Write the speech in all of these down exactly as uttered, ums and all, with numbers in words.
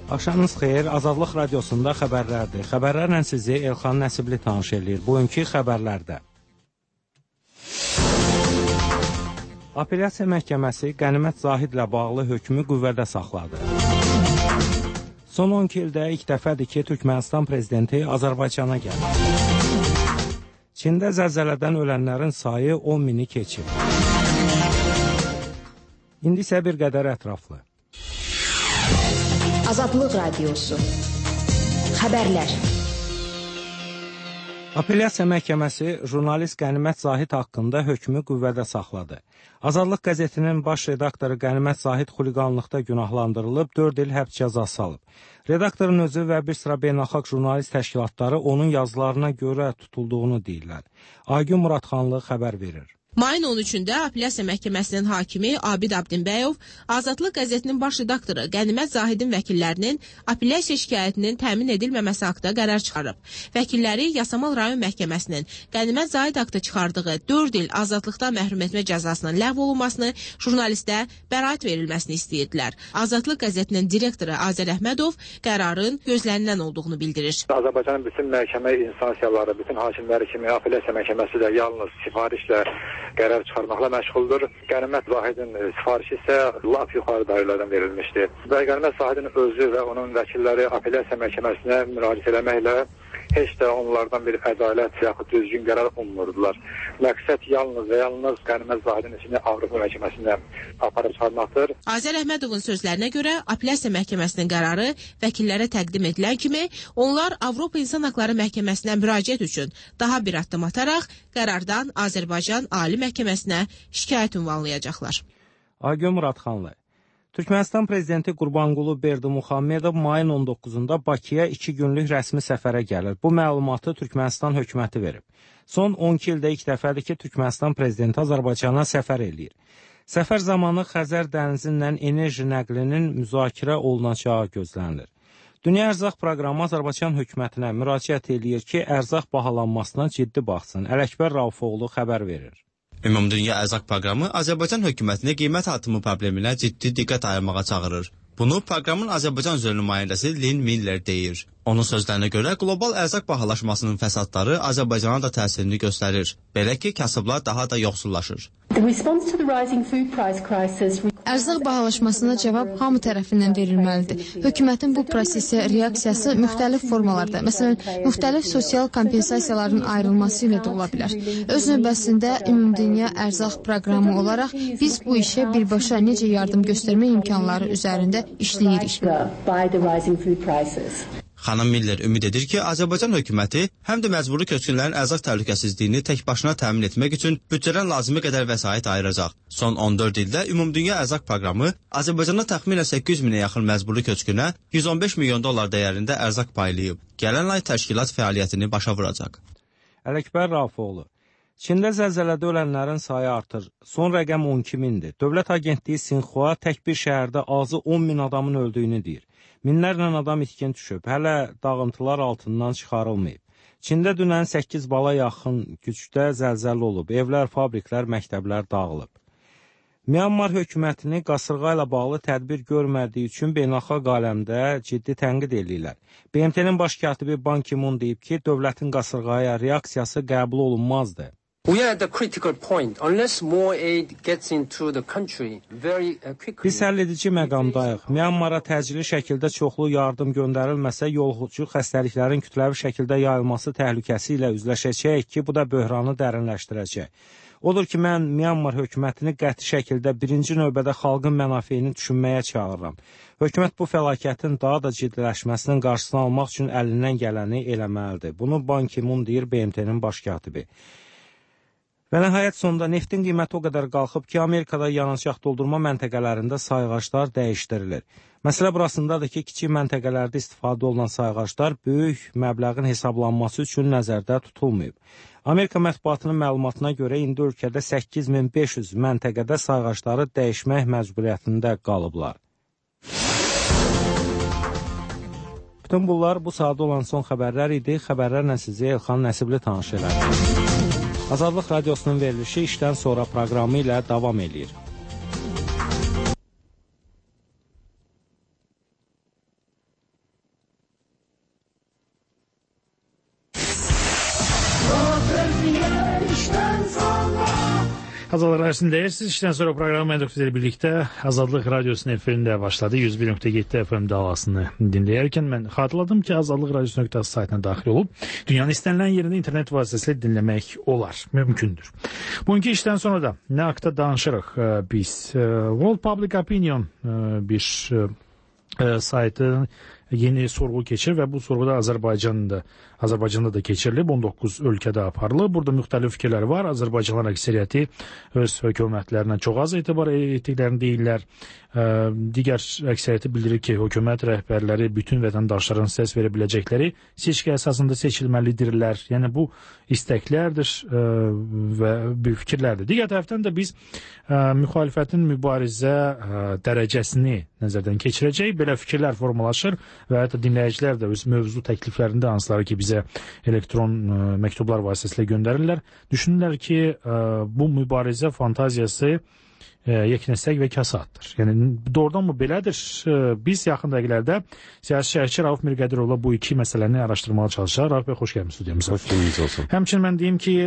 Axşamınız xeyir, Azadlıq Radiosunda xəbərlərdir. Xəbərlərlə sizi Elxan Nəsibli tanış edir. Bugünkü xəbərlərdə. Apellyasiya Məhkəməsi Qənimət Zahidlə bağlı hökmü qüvvədə saxladı. Son on iki ildə ilk dəfədir ki, Türkmənistan prezidenti Azərbaycana gəlir. Çində zəlzələdən ölənlərin sayı on mini keçib. İndi isə bir qədər ətraflı. Azadlıq Radiosu. Xəbərlər. Apellyasiya Məhkəməsi jurnalist Qənimət Zahid haqqında hökmü qüvvədə saxladı. Azadlıq qəzetinin baş redaktoru Qənimət Zahid xuliqanlıqda günahlandırılıb, dörd il həbs cəzası alıb. Redaktorun özü və bir sıra beynəlxalq jurnalist təşkilatları onun yazılarına görə tutulduğunu deyirlər. Aygün Muradxanlı xəbər verir. Mayın on üçündə Apellyasiya Məhkəməsinin hakimi Abid Abdinbəyov, Azadlıq qəzetinin baş redaktoru Qənimət Zahidin vəkillərinin apellyasiya şikayətinin təmin edilməməsi haqda qərar çıxarıb. Vəkilləri Yasamal rayon məhkəməsinin Qənimət Zahid haqda çıxardığı dörd il azadlıqdan məhrum etmə cəzasının ləğv olunmasını, jurnalistə bəraət verilməsini istəyirdilər. Azadlıq qəzetinin direktoru Azər Əhmədov qərarın gözlənilən olduğunu bildirir. Azərbaycanın bütün məhkəmə instansiyaları, bütün hakimləri kimi Apellyasiya Məhkəməsi də yalnız sifarişlə qərar çıxarmaqla məşğuldur. Qənimət Zahidin sifarişi isə lap yuxarı dairələrdən verilmişdir. Və Qənimət Zahidin özü və onun vəkilləri Apellyasiya Məhkəməsinə müraciət etməklə heç də onlardan bir ədalət yaxud düzgün qərar umurdular. Məqsəd yalnız və yalnız Qənimət Zahidin işini Avropa Məhkəməsinə aparıb çıxarmaqdır. Azər Əhmədovun sözlərinə görə Apellyasiya Məhkəməsinin qərarı vəkillərə təqdim edilən kimi onlar Avropa İnsan Haqları Məhkəməsinə müraciət üçün daha bir addım ataraq qərardan Azərbaycan Ali Məhkəməsinə şikayət ünvanlayacaqlar. Aygün Muradxanlı. Türkmənistan prezidenti Qurbanqulu Berdimuxammedov mayın on doqquzunda Bakıya iki günlük rəsmi səfərə gəlir. Bu məlumatı Türkmənistan hökuməti verib. Son on iki ildə ilk dəfədir ki, Türkmənistan prezidenti Azərbaycana səfər eləyir. Səfər zamanı Xəzər dənizindən enerji nəqlinin müzakirə olunacağı gözlənilir. Dünya Ərzaq Proqramı Azərbaycan hökumətinə müraciət eləyir ki, ərzaq bahalanmasına ciddi baxsın. Ələkbər Raufoğlu xəbər verir. Ümumdünya Ərzaq Proqramı Azərbaycan hökumətini qiymət artımı probleminə ciddi diqqət ayırmağa çağırır. Bunu proqramın Azərbaycan üzrə nümayəndəsi Lynn Miller deyir. Onun sözlərinə görə qlobal ərzaq bahalaşmasının fəsadları Azərbaycana da təsirini göstərir. Belə ki, kasıblar daha da yoxsullaşır. Ərzaq bahalaşmasına cavab hamı tərəfindən verilməlidir. Hökumətin bu prosesə reaksiyası müxtəlif formalarda, məsələn, müxtəlif sosial kompensasiyaların ayrılması ilə də ola bilər. Öz növbəsində Ümumdünya Ərzaq Proqramı olaraq biz bu işə birbaşa necə yardım göstərmə imkanları üzərində işləyirik. Xanım Miller ümid edir ki, Azərbaycan hökuməti həm də məcburi köçkünlərin ərzaq təhlükəsizliyini tək başına təmin etmək üçün büdcədən lazımi qədər vəsait ayıracaq. Son on dörd ildə Ümumdünya Ərzaq Proqramı Azərbaycanda təxminən səkkiz yüz minə yaxın məcburi köçkünə yüz on beş milyon dollar dəyərində ərzaq paylayıb. Gələn ay təşkilat fəaliyyətini başa vuracaq. Ələkbər Raufoğlu. Çində zəlzələdə ölənlərin sayı artır. Son rəqəm on iki mindir. Dövlət Agentliyi Sinxua tək bir şəhərdə azı on min adamın öldüyünü deyir. Minlərlə adam itkin düşüb, hələ dağıntılar altından çıxarılmayıb. Çində dünən səkkiz bala yaxın gücdə zəlzələ olub, evlər, fabriklər, məktəblər dağılıb. Myanmar hökumətini qasırğa ilə bağlı tədbir görmədiyi üçün beynəlxalq aləmdə ciddi tənqid edirlər. B M T-nin baş katibi Ban Ki-moon deyib ki, dövlətin qasırğaya reaksiyası qəbul olunmazdı. We are at the critical point. Unless more aid gets into the country very quickly. Biz həlledici məqamdayıq. Myanmara təcili şəkildə çoxlu yardım göndərilməsə, yoluxucu xəstəliklərin kütləvi şəkildə yayılması təhlükəsi ilə üzləşəcəyik ki, bu da böhranı dərinləşdirəcək. Odur ki, mən Myanmar hökumətini qəti şəkildə birinci növbədə xalqın mənafeyini düşünməyə çağırıram. Hökumət bu fəlakətin daha da ciddiləşməsinin qarşısını almaq üçün əlindən gələni eləməlidir. Bunu Ban Ki-moon deyir, B M T-nin baş katibi. Və nəhayət sonunda neftin qiyməti o qədər qalxıb ki, Amerikada yanacaq doldurma məntəqələrində sayğaclar dəyişdirilir. Məsələ burasındadır ki, kiçik məntəqələrdə istifadə olunan sayğaclar böyük məbləğin hesablanması üçün nəzərdə tutulmayıb. Amerika mətbuatının məlumatına görə indi ölkədə səkkiz min beş yüz məntəqədə sayğacları dəyişmək məcburiyyətində qalıblar. Bütün bunlar bu saatda olan son xəbərlər idi. Xəbərlərlə sizi Elxan Nəsibli tanış elədi. Azadlıq Radiosunun verilişi işdən sonra proqramı ilə davam edir. Azadlıq Radyosu'nda siz işten sonra programı Mendokuz'la birlikte Azadlıq Radyosu'nun efirinde başladı. yüz bir nokta yedi F M davasını dinleyerken ben hatırladım ki Azadlıq Radyosu nokta saytına daxil olup dünyanın istenilen yerinde internet vasıtasıyla dinlemek olar, mümkündür. Bugünkü işten sonra da ne haqda danışırıq biz? World Public Opinion bir saytın yeni sorgu keçir ve bu sorguda Azərbaycan'da Azərbaycan'da da keçirilib, on doqquz ölkədə aparılır. Burada müxtəlif fikirlər var. Azərbaycanlıların əksəriyyəti öz hökumətlərinə çox az etibar etdiklərini deyirlər. Digər əksəriyyəti bildirir ki, hökumət rəhbərləri bütün vətəndaşların səs verə biləcəkləri seçki əsasında seçilməlidirlər. Yəni bu istəklərdir və bir fikirlərdir. Digər tərəfdən də biz müxalifətin mübarizə dərəcəsini nəzərdən keçirəcək. Belə fikirlər formalaşır və hətta dinləyicilər də öz mövzu təkliflərində hansıları ki bizə elektron ə, məktublar vasitəsilə göndərirlər. Düşünürlər ki, ə, bu mübarizə fantaziyası yeknəsək və kasaddır. Yəni doğrudan mı belədir? Biz yaxın dəqiqələrdə siyasi şərhçi Rauf Mirqədirovla bu iki məsələni araşdırmağa çalışacağıq. Rauf bəy, xoş gəlmisiniz studiyamıza. Xoş gəlmisiniz olsun. Həmçinin mən deyim ki,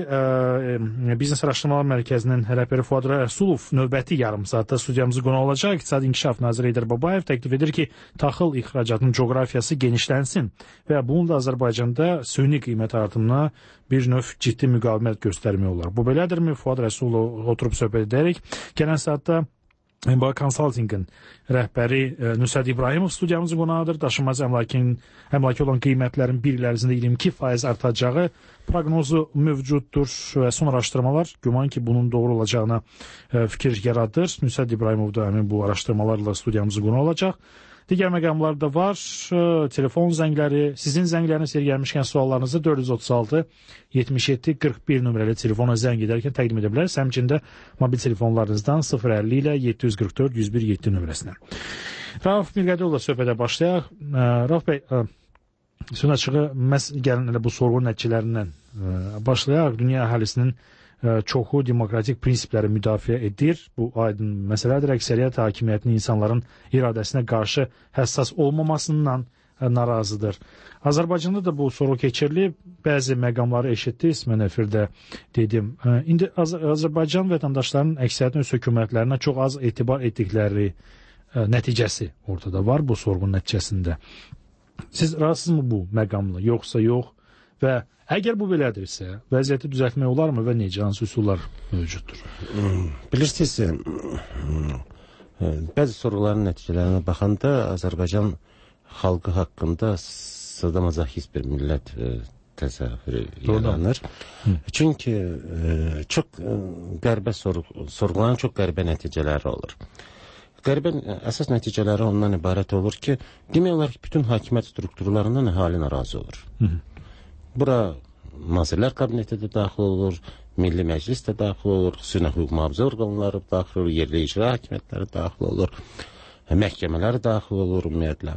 ə, Biznes Araşdırmalar Mərkəzinin rəhbəri Fuad Rəsulov növbəti yarım saatda studiyamızı qonaq olacaq. İqtisadi İnkişaf naziri Heydər Babayev təklif edir ki, taxıl ixracatının coğrafiyası genişlənsin və bunun da Azərbaycanda süni qiymət artımına bir növ ciddi müqavimət göstərmək olar. Bu belədirmi? Fuad Rəsulov oturub söhbət edərək. Gələn saatda Emba Consulting'in rəhbəri Nüsət İbrahimov studiyamızın qonağıdır. Daşınmaz əmlakin, əmlaki olan qiymətlərin bir il ərzində iyirmi iki faiz artacağı proqnozu mövcuddur və son araşdırmalar güman ki, bunun doğru olacağına fikir yaradır. Nüsət İbrahimov da həmin bu araşdırmalarla studiyamızın qonaq olacaq. Digər məqamlar da var. Telefon zəngləri, sizin zəngləriniz yer gəlmişkən suallarınızı dörd yüz otuz altı yetmiş yeddi qırx bir nömrəli telefona zəng edərkən təqdim edə bilərsiniz. Həmçində mobil telefonlarınızdan sıfır əlli ilə yeddi yüz qırx dörd yüz bir yeddi nömrəsinə. Rauf Mirqədirovla söhbətə başlayaq. Rauf bəy, sözün açığı məhz gəlin elə bu sorğu nəticələrindən başlayaq. Dünya əhalisinin çoxu demokratik prinsipləri müdafiə edir. Bu aydın məsələdir. Əksəriyyət hakimiyyətinin insanların iradəsinə qarşı həssas olmamasından narazıdır. Azərbaycanda da bu sorğu keçirilib. Bəzi məqamları eşitdiniz, mən efirdə dedim. İndi Az Azərbaycan vətəndaşlarının əksəriyyətin öz hökumətlərinə çox az etibar etdikləri nəticəsi ortada var bu sorğunun nəticəsində. Siz razısınızmı bu məqamla, yoxsa yox? Və əgər bu belədirsə, vəziyyəti düzəltmək olarmı və necə, hansı üsullar mövcuddur? Bilirsiniz, bəzi sorğuların nəticələrinə baxanda Azərbaycan xalqı haqqında sadomazoxist bir millət təsəvvürü yaranır. Çünki çox qəribə sorğuların çox qəribə nəticələri olur. Qəribə əsas nəticələri ondan ibarət olur ki, demək olar ki, bütün hakimiyyət strukturlarından əhali narazı olur. Hı -hı. Bura Nazirlər Kabineti də daxil olur, Milli Məclis də daxil olur, xüsusilə hüquq mühafizə orqanları daxil olur, yerli icra hakimiyyətləri daxil olur, məhkəmələr daxil olur ümumiyyətlə.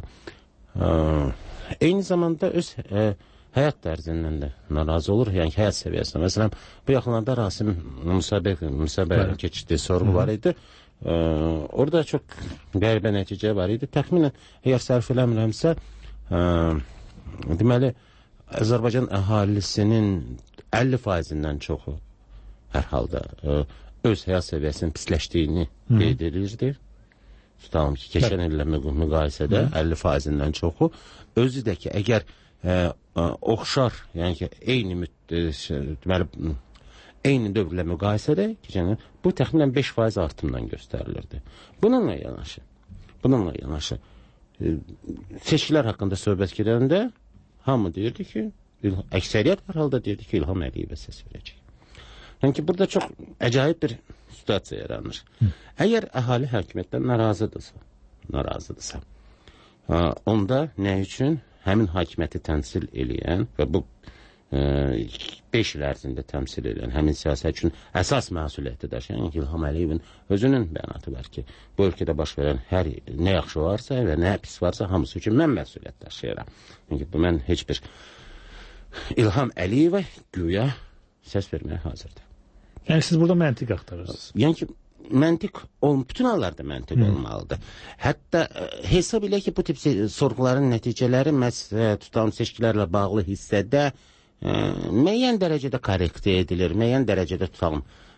Eyni zamanda öz həyat tərzindən də narazı olur, yəni həyat səviyyəsində. Məsələn, bu yaxınlarda Rasim Müsəbəyin keçirdiyi sorğu var idi. Orada çox qəribə nəticə var idi. Təxminən, əgər sərf eləmirəmsə, deməli, Azərbaycan əhalisinin əlli faizindən çoxu hər halda öz həyat səviyyəsinin pisləşdiyini qeyd edirdi. Tutalım ki, keçən illə müqayisədə əlli faizindən çoxu. Özü də ki, əgər oxşar, yəni ki, eyni deməli, eyni dövrlə müqayisədə bu təxminən beş faiz artımdan göstərilirdi. Bununla yanaşı, bununla yanaşı seçkilər haqqında söhbət gedəndə hamı deyirdi ki, əksəriyyət hər halda deyirdi ki, İlham Əliyevə səs verəcək. Yəni ki, burada çox əcaib bir situasiya yaranır. Əgər əhali hakimiyyətdən narazıdırsa, narazıdırsa, onda nə üçün həmin hakimiyyəti təmsil eləyən və bu beş il ərzində təmsil eləyən həmin siyasət üçün əsas məsuliyyəti daşıyan İlham Əliyevin özünün bəyanatı var ki, bu ölkədə baş verən hər nə yaxşı varsa və nə pis varsa hamısı üçün mən məsuliyyət daşıyıram. Yəni bu mən heç bir İlham Əliyevə güya səs verməyə hazırdır. Yəni siz burada məntiq axtarırsınız. Yəni ki, məntiq, bütün hallarda məntiq hmm. olmalıdır. Hətta hesab elə ki, bu tip sorğuların nəticələri məhz tutan seçkilərlə bağlı hissədə müəyyən dərəcədə korrekte edilir, müəyyən dərəcədə tutalım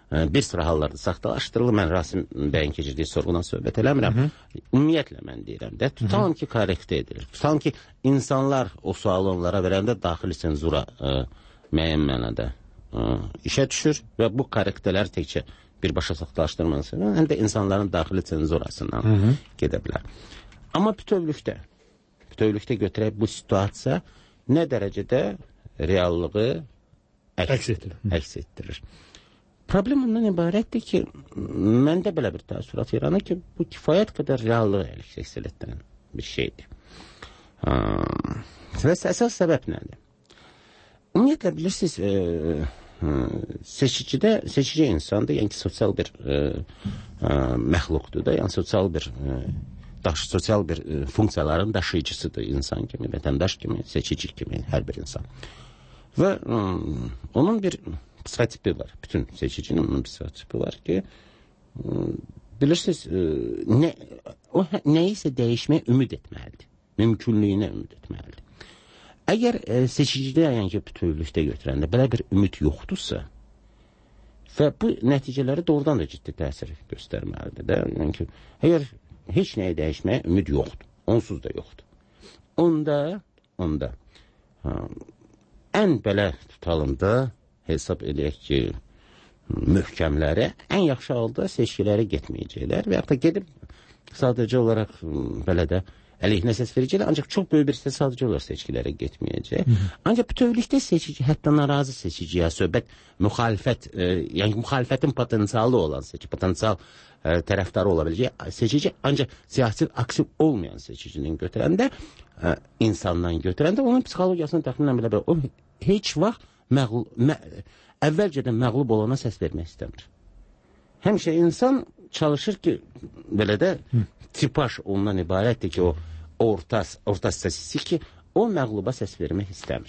bir sıra hallarda saxtalaşdırılır. Mən Rasim bəyin keçirdiyi sorğudan söhbət eləmirəm. Ümumiyyətlə mən deyirəm də, tutalım ki, korrektə edilir. Tutalım ki, insanlar o sualı onlara verəndə daxili senzura ə, müəyyən mənada ə, işə düşür və bu korrektələr təkcə birbaşa saxtalaşdırmanın həm də insanların daxili senzurasından gedə bilər. Amma bütövlükdə, bütövlükdə götürək bu situasiya nə dərəcədə reallığı əks etdirir. Əks etdirir. Problem ondan ibarətdir ki, məndə belə bir təəssürat yaranır ki, bu kifayət qədər reallığı əks etdirən bir şeydir. Və əsas səbəb nədir? Ümumiyyətlə, bilirsiniz, e, seçicidə, seçici insandır, yəni ki, sosial bir e, e, məxluqdur da, yəni sosial bir e, daş, sosial bir e, funksiyaların daşıyıcısıdır insan kimi, vətəndaş kimi, seçici kimi, hər bir insan. Və e, onun bir psixotipi var. Bütün seçicinin onun psixotipi var ki, bilirsiniz, nə, o nəyisə dəyişməyə ümid etməlidir. Mümkünlüyünə ümid etməlidir. Əgər e, seçicidə, yəni ki, bütövlükdə götürəndə belə bir ümid yoxdursa və bu nəticələri doğrudan da ciddi təsir göstərməlidir. Də? Yəni ki, əgər heç nəyə dəyişməyə ümid yoxdur, onsuz da yoxdur. Onda, onda ha, ən belə tutalımda hesab eləyək ki, möhkəmləri ən yaxşı halda seçkilərə getməyəcəklər və yaxud da gedib sadəcə olaraq belə də əleyhinə səs verəcəklər, ancaq çox böyük bir səs sadəcə olaraq seçkilərə getməyəcək. Ancaq bütövlükdə seçici, hətta narazı seçiciyə söhbət müxalifət, e, yəni müxalifətin potensialı olan seçici, potensial e, tərəfdarı ola biləcək seçici, ancaq siyasi aktiv olmayan seçicinin götürəndə, e, insandan götürəndə onun psixologiyasını təxminən belə belə, o heç vaxt Məğlub, mə, əvvəlcədən məğlub olana səs vermək istəmir. Həmişə insan çalışır ki, belə də tipaj ondan ibarətdir ki, o orta, orta statistik ki, o məğluba səs vermək istəmir.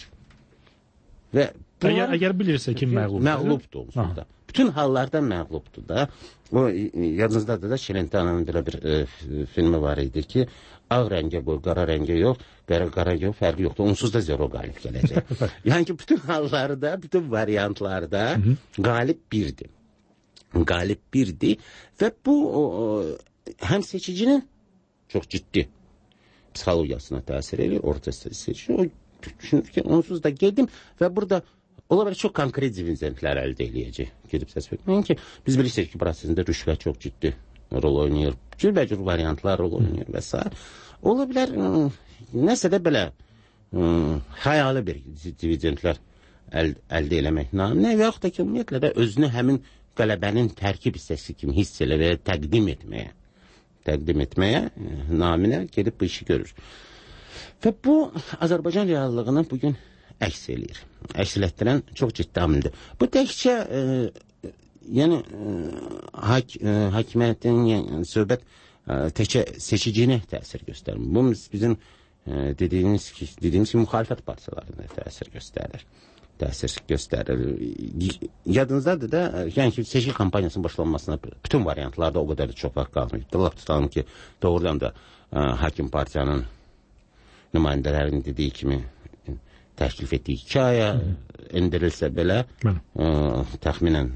Və əgər, əgər bilirsə ki, məğlubdur. Məğlubdur onsuz da. Bütün hallarda məğlubdur da. O, yadınızdadır da, Şirintanın belə bir e, filmi var idi ki, ağ rəngə qoy, qara rəngə yox, qara, qara yox, fərqi yoxdur. Onsuz da zero qalib gələcək. Yəni ki, bütün hallarda, bütün variantlarda qalib birdir. Qalib birdir və bu o, o, həm seçicinin çox ciddi psixologiyasına təsir edir, orta seçici. O düşünür ki, onsuz da gedim və burada ola bilər çox konkret dividendlər əldə eləyəcək. Gedib səs vermək ki, biz bilirsək ki, prosesində rüşvət çox ciddi rol oynayır. Cürbəcür variantlar rol oynayır və s. Ola bilər, nəsə də belə xəyalı bir dividendlər əl, əldə eləmək naminə və yaxud da ki, ümumiyyətlə də özünü həmin qələbənin tərkib hissəsi kimi hiss elə və təqdim etməyə, təqdim etməyə naminə gedib bu işi görür. Və bu, Azərbaycan reallığını bugün əks eləyir. Əks elətdirən çox ciddi amildir. Bu təkcə e, yəni e, hak, e, hakimiyyətin yəni, söhbət e, təkcə seçiciyinə təsir göstərir. Bu bizim e, dediyimiz ki, dediyimiz ki, müxalifət partiyalarına təsir göstərir. Təsir göstərir. Yadınızdadır da, yəni ki, seçki kampaniyasının başlanmasına bütün variantlarda o qədər də çox vaxt qalmıyor. Laf tutalım ki, doğrudan da e, hakim partiyanın nümayəndələrinin dediyi kimi təklif etdiyi iki aya endirilsə belə ə, təxminən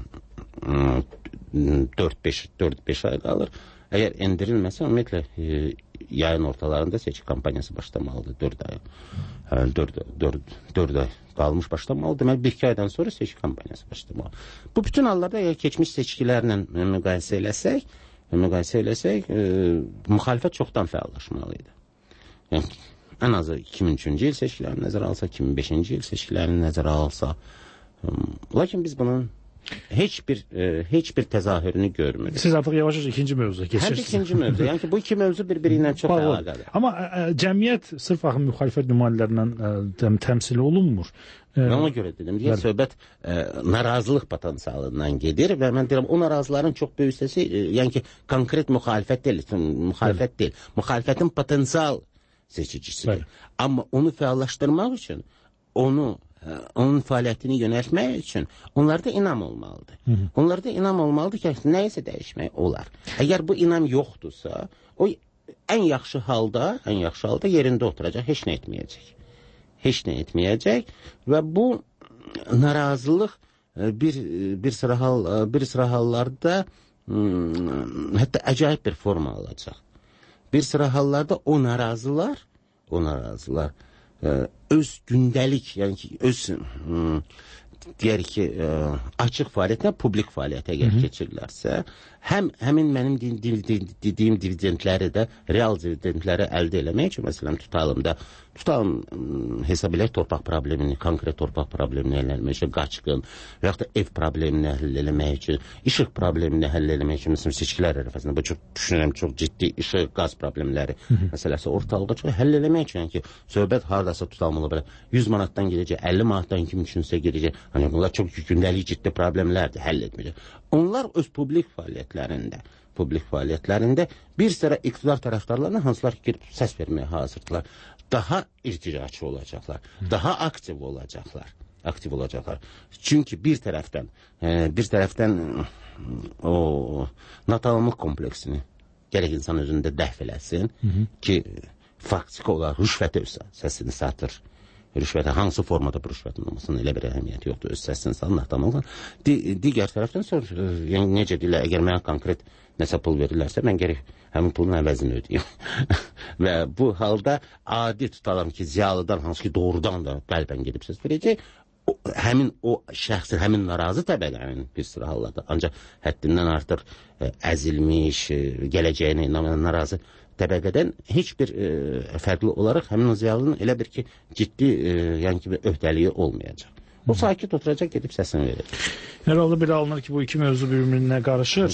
dörd beş ay qalır. Əgər endirilməsə, ümumiyyətlə e, yayın ortalarında seçki kampaniyası başlamalıdır. dörd ay. dörd ay qalmış başlamalıdır. Deməli, bir iki aydan sonra seçki kampaniyası başlamalı. Bu bütün hallarda əgər keçmiş seçkilərlə müqayisə eləsək, müqayisə eləsək, e, müxalifət çoxdan fəallaşmalıydı. Yəni, ən azı iki min üçüncü il seçkilərini nəzərə alsa, iki min beşinci il seçkilərini nəzərə alsa. Lakin biz bunun heç bir e, heç bir təzahürünü görmürük. Siz artıq yavaş-yavaş ikinci mövzuya keçirsiniz. Həm ikinci mövzu. Yəni ki, bu iki mövzu bir-biri ilə çox əlaqəlidir. Amma ə, cəmiyyət sırf axı müxalifət nümayəndələrindən təmsil olunmur. Ə, ona görə dedim, yəni söhbət ə, narazılıq potensialından gedir və mən deyirəm, o narazıların çox böyük hissəsi, ə, yəni ki, konkret müxalifət deyil, müxalifət deyil. Müxalifətin potensial seçicisidir. Amma onu fəallaşdırmaq üçün, onu, onun fəaliyyətini yönəltmək üçün onlarda inam olmalıdır. Hı -hı. Onlarda inam olmalıdır ki, nəyisə dəyişmək olar. Əgər bu inam yoxdursa, o ən yaxşı halda, ən yaxşı halda yerində oturacaq, heç nə etməyəcək. Heç nə etməyəcək və bu narazılıq bir bir sıra hal bir sıra hallarda hətta acayip bir forma alacaq. Bir sıra hallarda o narazılar, o narazılar öz gündəlik, yəni ki, öz deyərik ki, açıq fəaliyyətlə publik fəaliyyətə gəl keçirlərsə, həm həmin mənim dediyim dividendləri də, real dividendləri əldə eləmək üçün, məsələn, tutalım da, tutalım hesab elək torpaq problemini, konkret torpaq problemini həll eləmək üçün, qaçqın və yaxud da ev problemini həll eləmək üçün, işıq problemini həll eləmək üçün, məsələn, seçkilər ərəfəsində, bu çox düşünürəm, çox ciddi işıq, qaz problemləri məsələsi ortalığa çox həll eləmək üçün, yəni ki, söhbət haradasa tutalım belə yüz manatdan gedəcək, əlli manatdan kim üçünsə gedəcək, hani bunlar çox gündəlik ciddi problemlərdir, həll etməyəcək. Onlar öz publik fəaliyyətlərində, publik fəaliyyətlərində bir sıra iqtidar tərəfdarlarına hansılar ki, girib səs verməyə hazırdılar, daha irticaçı olacaqlar, daha aktiv olacaqlar, aktiv olacaqlar. Çünki bir tərəfdən, bir tərəfdən o natalımlıq kompleksini gərək insan özündə dəf eləsin ki, faktik olaraq rüşvətə öz səsini satır. Rüşvətə, hansı formada bu rüşvətin olmasının elə bir əhəmiyyəti yoxdur, öz səsini salın, natalımlıqla. Digər tərəfdən sonra, yəni necə deyirlər, əgər mənə konkret nəsə pul verirlərsə, mən gərək həmin pulun əvəzini ödəyim. Və bu halda adi tutalım ki, ziyalıdan, hansı ki, doğrudan da qəlbən gedib söz verəcək, həmin o şəxsin, həmin narazı təbəqənin bir sıra hallarda, ancaq həddindən artıq əzilmiş, gələcəyinə inanmayan narazı təbəqədən heç bir fərqli olaraq həmin o ziyalının elə bir ki, ciddi, yəni ki, öhdəliyi olmayacaq. O sakit oturacaq, gedib səsini verəcək. Hər halda belə alınır ki, bu iki mövzu bir-birinə qarışır.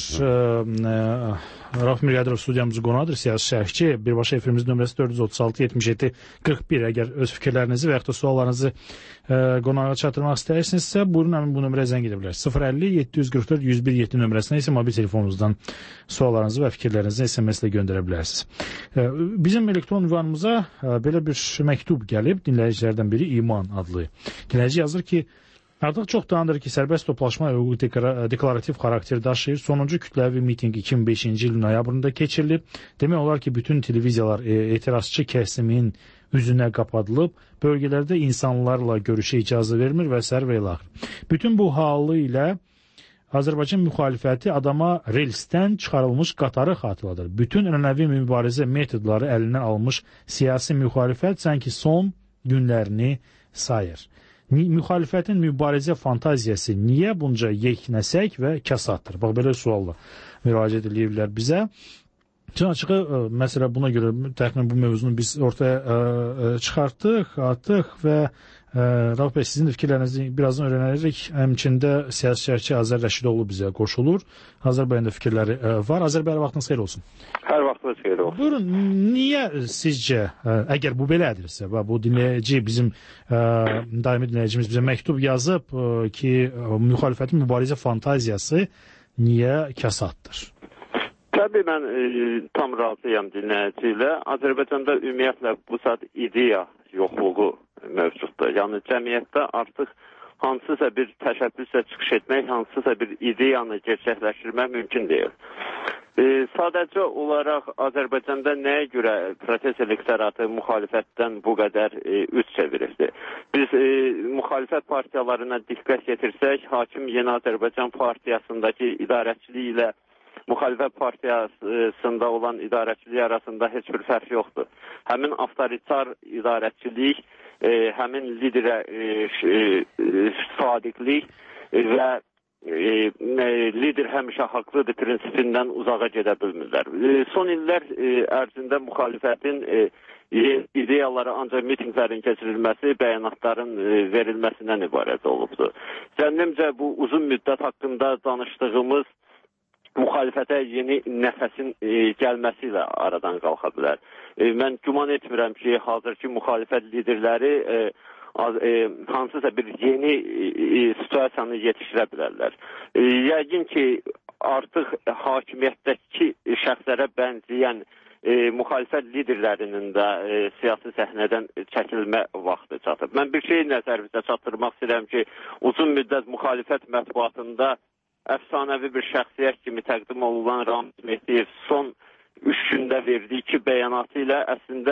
Rauf Mirqədirov studiyamızı qonadır, siyasi şərhçi. Birbaşa efrimizin nömrəsi dörd yüz otuz altı yetmiş yeddi qırx bir. Əgər öz fikirlərinizi və yaxud da suallarınızı qonağa çatdırmaq istəyirsinizsə, buyurun həmin bu nömrəyə zəng edə bilərsiniz. sıfır əlli yeddi yüz qırx dörd yüz bir yeddi nömrəsinə isə mobil telefonunuzdan suallarınızı və fikirlərinizi S M S ilə göndərə bilərsiniz. Bizim elektron ünvanımıza belə bir məktub gəlib, dinləyicilərdən biri İman adlı. Dinləyici yazır ki, artıq çox dayandır ki, sərbəst toplaşma hüququ deklarativ xarakter daşıyır. Sonuncu kütləvi miting iki min beşinci il noyabrında keçirilib. Demək olar ki, bütün televiziyalar etirazçı kəsimin üzünə qapadılıb, bölgələrdə insanlarla görüşə icazə vermir və sər və ilaxır. Bütün bu halı ilə Azərbaycan müxalifəti adama relsdən çıxarılmış qatarı xatırladır. Bütün ənənəvi mübarizə metodları əlindən almış siyasi müxalifət sanki son günlərini sayır. Müxalifətin mübarizə fantaziyası niyə bunca yeknəsək və kəsaddır? Bax, belə sualla müraciət edirlər bizə. Üçün açığı, məsələ buna görə təxminən bu mövzunu biz ortaya çıxartdıq, atdıq və Rauf bəy, sizin fikirlərinizi birazdan öyrənərik. Həmçində siyasi şərhçi Azər Rəşidoğlu bizə qoşulur. Azər bəyin də fikirləri var. Azər bəy, vaxtınız xeyir olsun. Hər vaxtınız xeyir olsun. Buyurun, niyə sizcə, əgər bu belədirsə, bu dinləyici, bizim daimi dinləyicimiz bizə məktub yazıb ki, müxalifətin mübarizə fantaziyası niyə kəsaddır? Təbii, mən tam razıyam dinləyici ilə. Azərbaycanda ümumiyyətlə bu saat ideya yoxluğu mövcuddur. Yəni cəmiyyətdə artıq hansısa bir təşəbbüslə çıxış etmək, hansısa bir ideyanı gerçəkləşdirmək mümkün deyil. E, sadəcə olaraq Azərbaycanda nəyə görə protest elektoratı müxalifətdən bu qədər e, üz çevirirdi? Biz e, müxalifət partiyalarına diqqət yetirsək, Hakim Yeni Azərbaycan partiyasındakı idarəçiliyi ilə müxalifət partiyasında olan idarəçilik arasında heç bir fərq yoxdur. Həmin avtoritar idarəçilik, e, həmin liderə e, e, sadiqlik və e, lider həmişə haqlıdır prinsipindən uzağa gedə bilmirlər. E, son illər e, ərzində müxalifətin e, ideyaları ancaq mitinglərin keçirilməsi, bəyanatların e, verilməsindən ibarət olubdur. Zənnimcə bu uzun müddət haqqında danışdığımız müxalifətə yeni nəfəsin e, gəlməsi ilə aradan qalxa bilər. E, mən güman etmirəm ki, hazırki müxalifət liderləri e, e, hansısa bir yeni e, situasiyanı yetişdirə bilərlər. E, yəqin ki, artıq hakimiyyətdəki şəxslərə bənzəyən e, müxalifət liderlərinin də e, siyasi səhnədən çəkilmə vaxtı çatıb. Mən bir şey nəzərinizə çatdırmaq istəyirəm ki, uzun müddət müxalifət mətbuatında əfsanəvi bir şəxsiyyət kimi təqdim olunan Ramiz Mehdiyev son üç gündə verdiyi iki bəyanatı ilə əslində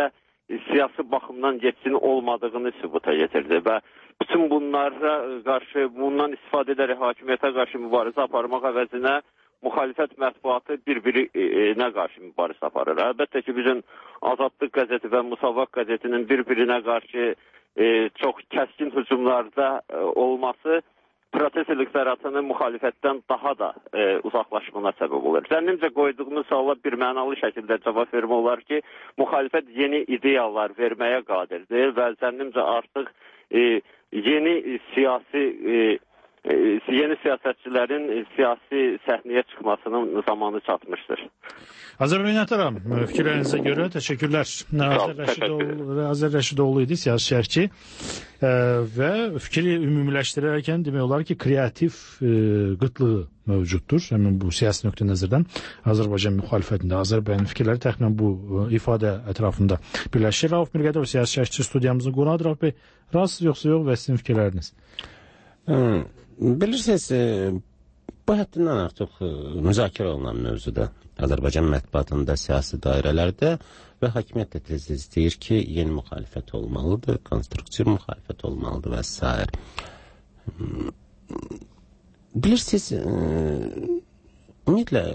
siyasi baxımdan yetkin olmadığını sübuta yetirdi və bütün bunlara qarşı, bundan istifadə edərək hakimiyyətə qarşı mübarizə aparmaq əvəzinə müxalifət mətbuatı bir-birinə qarşı mübarizə aparır. Əlbəttə ki, bizim Azadlıq qəzeti və Musavvaq qəzetinin bir-birinə qarşı e, çox kəskin hücumlarda e, olması protest elektoratının müxalifətdən daha da e, uzaqlaşmına səbəb olur. Zənnimcə qoyduğunuz suala bir mənalı şəkildə cavab vermək olar ki, müxalifət yeni ideyalar verməyə qadirdir və zənnimcə artıq e, yeni siyasi e, yeni siyasətçilərin siyasi səhnəyə çıxmasının zamanı çatmışdır. Azərbaycan Ataram, fikirlərinizə görə təşəkkürlər. Azər Rəşidoğlu, Azər Rəşidoğlu idi, siyasi şərhçi və fikri ümumiləşdirərkən demək olar ki, kreativ qıtlığı mövcuddur. Həmin bu siyasi nöqtə nəzərdən Azərbaycan müxalifətində Azərbaycanın fikirləri təxminən bu ifadə ətrafında birləşir. Rauf Mirqədov, siyasi şərhçi studiyamızın qonağı. Rauf bəy, razısınız yoxsa yox və sizin fikirləriniz? Hmm. Bilirsiniz, bu həddindən artıq müzakirə olunan mövzuda Azərbaycan mətbuatında, siyasi dairələrdə və hakimiyyət də tez-tez deyir ki, yeni müxalifət olmalıdır, konstruktiv müxalifət olmalıdır və s. Bilirsiniz, ümumiyyətlə,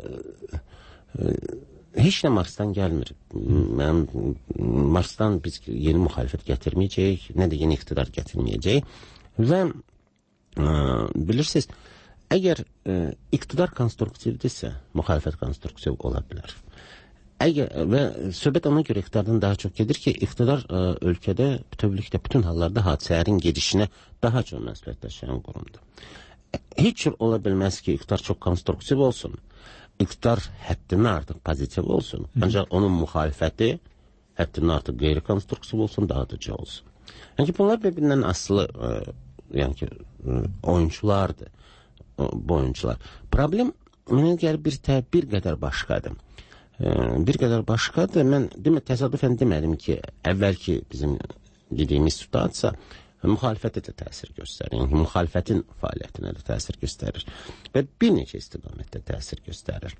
heç nə Marsdan gəlmir. Mən, Marsdan biz yeni müxalifət gətirməyəcəyik, nə də yeni iqtidar gətirməyəcəyik və bilirsiniz, əgər e, iqtidar konstruktivdirsə, müxalifət konstruktiv ola bilər. Əgər, və söhbət ona görə iqtidardan daha çox gedir ki, iqtidar e, ölkədə bütövlükdə bütün hallarda hadisələrin gedişinə daha çox məsuliyyət daşıyan qurumdur. Heç cür ola bilməz ki, iqtidar çox konstruktiv olsun, iqtidar həddindən artıq pozitiv olsun, ancaq onun müxalifəti həddindən artıq qeyri-konstruktiv olsun, dağıdıcı olsun. Yəni ki, bunlar bir-birindən asılı e, yəni ki, oyunculardır, bu oyuncular. Problem, mənə gəlir, bir, bir qədər başqadır. Bir qədər başqadır. Mən demə, təsadüfən demədim ki, əvvəlki bizim dediyimiz situasiya müxalifətə də təsir göstərir. Yəni, müxalifətin fəaliyyətinə də təsir göstərir. Və bir neçə istiqamətdə təsir göstərir.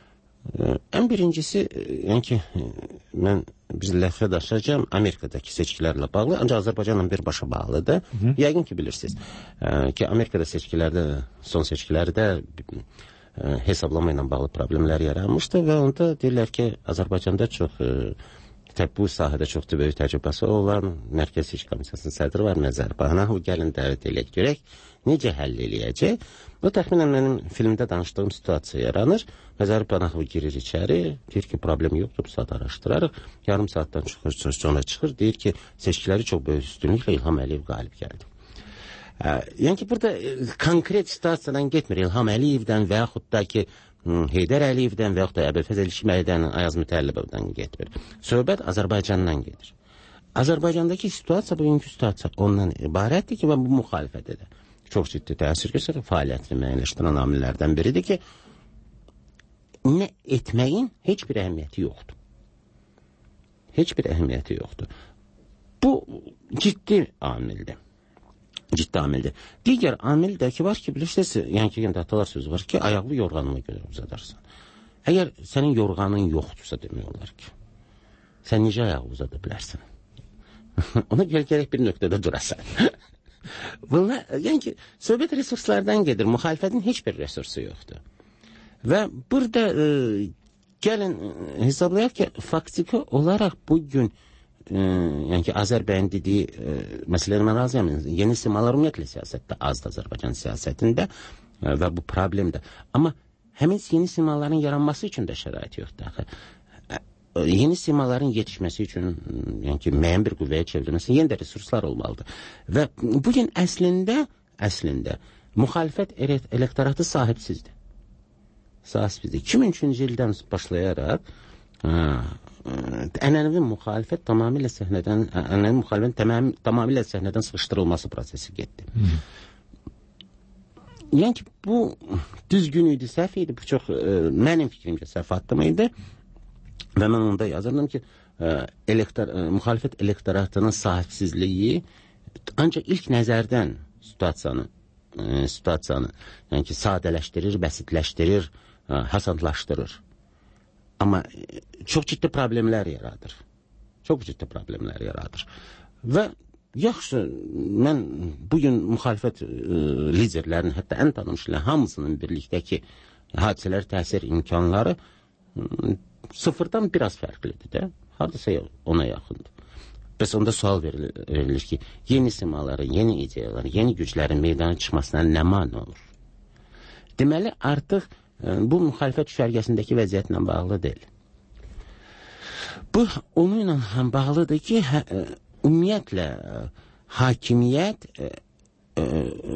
Ən birincisi, yəni ki, mən biz ləfə daşıyacağım Amerikadakı seçkilərlə bağlı, ancaq Azərbaycanla birbaşa bağlıdır. Hı -hı. Yəqin ki, bilirsiniz ki, Amerikada seçkilərdə, son seçkilərdə hesablama ilə bağlı problemlər yaranmışdı və onda deyirlər ki, Azərbaycanda çox, bu sahədə çox da böyük təcrübəsi olan Mərkəzi Seçki Komissiyasının sədri var, Nəzərbayana, o gəlin dəvət eləyək görək, necə həll eləyəcək? Bu təxminən mənim filmdə danışdığım situasiya yaranır. Nəzər Pənahov girir içəri, deyir ki, problem yoxdur, bu saat araşdırarıq. Yarım saatdan çıxır, sonra çıxır, deyir ki, seçkiləri çox böyük üstünlüklə İlham Əliyev qalib gəldi. Yəni ki, burada konkret situasiyadan getmir. İlham Əliyevdən və yaxud da ki, Heydər Əliyevdən və yaxud da Əbülfəz Elşiməydən, Ayaz Mütəllibovdan getmir. Söhbət Azərbaycandan gedir. Azərbaycandakı situasiya, bugünkü situasiya ondan ibarətdir ki, və bu müxalifət edir. Çox ciddi təsir göstərir, fəaliyyətini müəyyənləşdirən amillərdən biridir ki, nə etməyin heç bir əhəmiyyəti yoxdur. Heç bir əhəmiyyəti yoxdur. Bu ciddi amildir. Ciddi amildir. Digər amil də ki, var ki, bilirsiniz, yəni ki, atalar sözü var ki, ayaqlı yorğanına görə uzadarsan. Əgər sənin yorğanın yoxdursa demək olar ki, sən necə ayağı uzada bilərsən? Ona görə gərək bir nöqtədə durasan. Bunlar, yəni ki, söhbət resurslardan gedir. Müxalifətin heç bir resursu yoxdur. Və burada e, gəlin hesablayaq ki, faktiki olaraq bugün e, yəni ki, Azərbaycan dediyi e, məsələləri mən razıyam. Yeni simalar ümumiyyətlə siyasətdə azdır Azərbaycan siyasətində e, və bu problemdir. Amma həmin yeni simaların yaranması üçün də şərait yoxdur. Yeni simaların yetişməsi üçün, yəni ki, müəyyən bir qüvvəyə çevrilməsi, yenə də resurslar olmalıdır. Və bugün əslində, əslində, müxalifət elektoratı sahibsizdir. Sahibsizdir. iki min üçüncü ildən başlayaraq, ənənəvi müxalifət tamamilə səhnədən, ənənəvi müxalifətin tamam, tamamilə səhnədən sıxışdırılması prosesi getdi. Hmm. Yəni ki, bu düzgün idi, səhv idi, bu çox, e, mənim fikrimcə səhv addım idi. Və mən onda yazırdım ki, elektor, müxalifət elektoratının sahibsizliyi ancaq ilk nəzərdən situasiyanı, situasiyanı yəni ki, sadələşdirir, bəsitləşdirir, hasadlaşdırır. Amma çox ciddi problemlər yaradır. çox ciddi problemlər yaradır. Və yaxşı, mən bugün müxalifət e, liderlərinin, hətta ən tanınmışlar hamısının birlikdəki hadisələr təsir imkanları e, sıfırdan biraz fərqlidir də. Hadisə ona yaxındır. Bəs onda sual verilir, verilir ki, yeni simaları, yeni ideyaları, yeni güclərin meydana çıxmasına nə mane olur? Deməli, artıq e, bu müxalifət düşərgəsindəki vəziyyətlə bağlı deyil. Bu, onunla bağlıdır ki, hə, e, ümumiyyətlə, e, hakimiyyət e, e,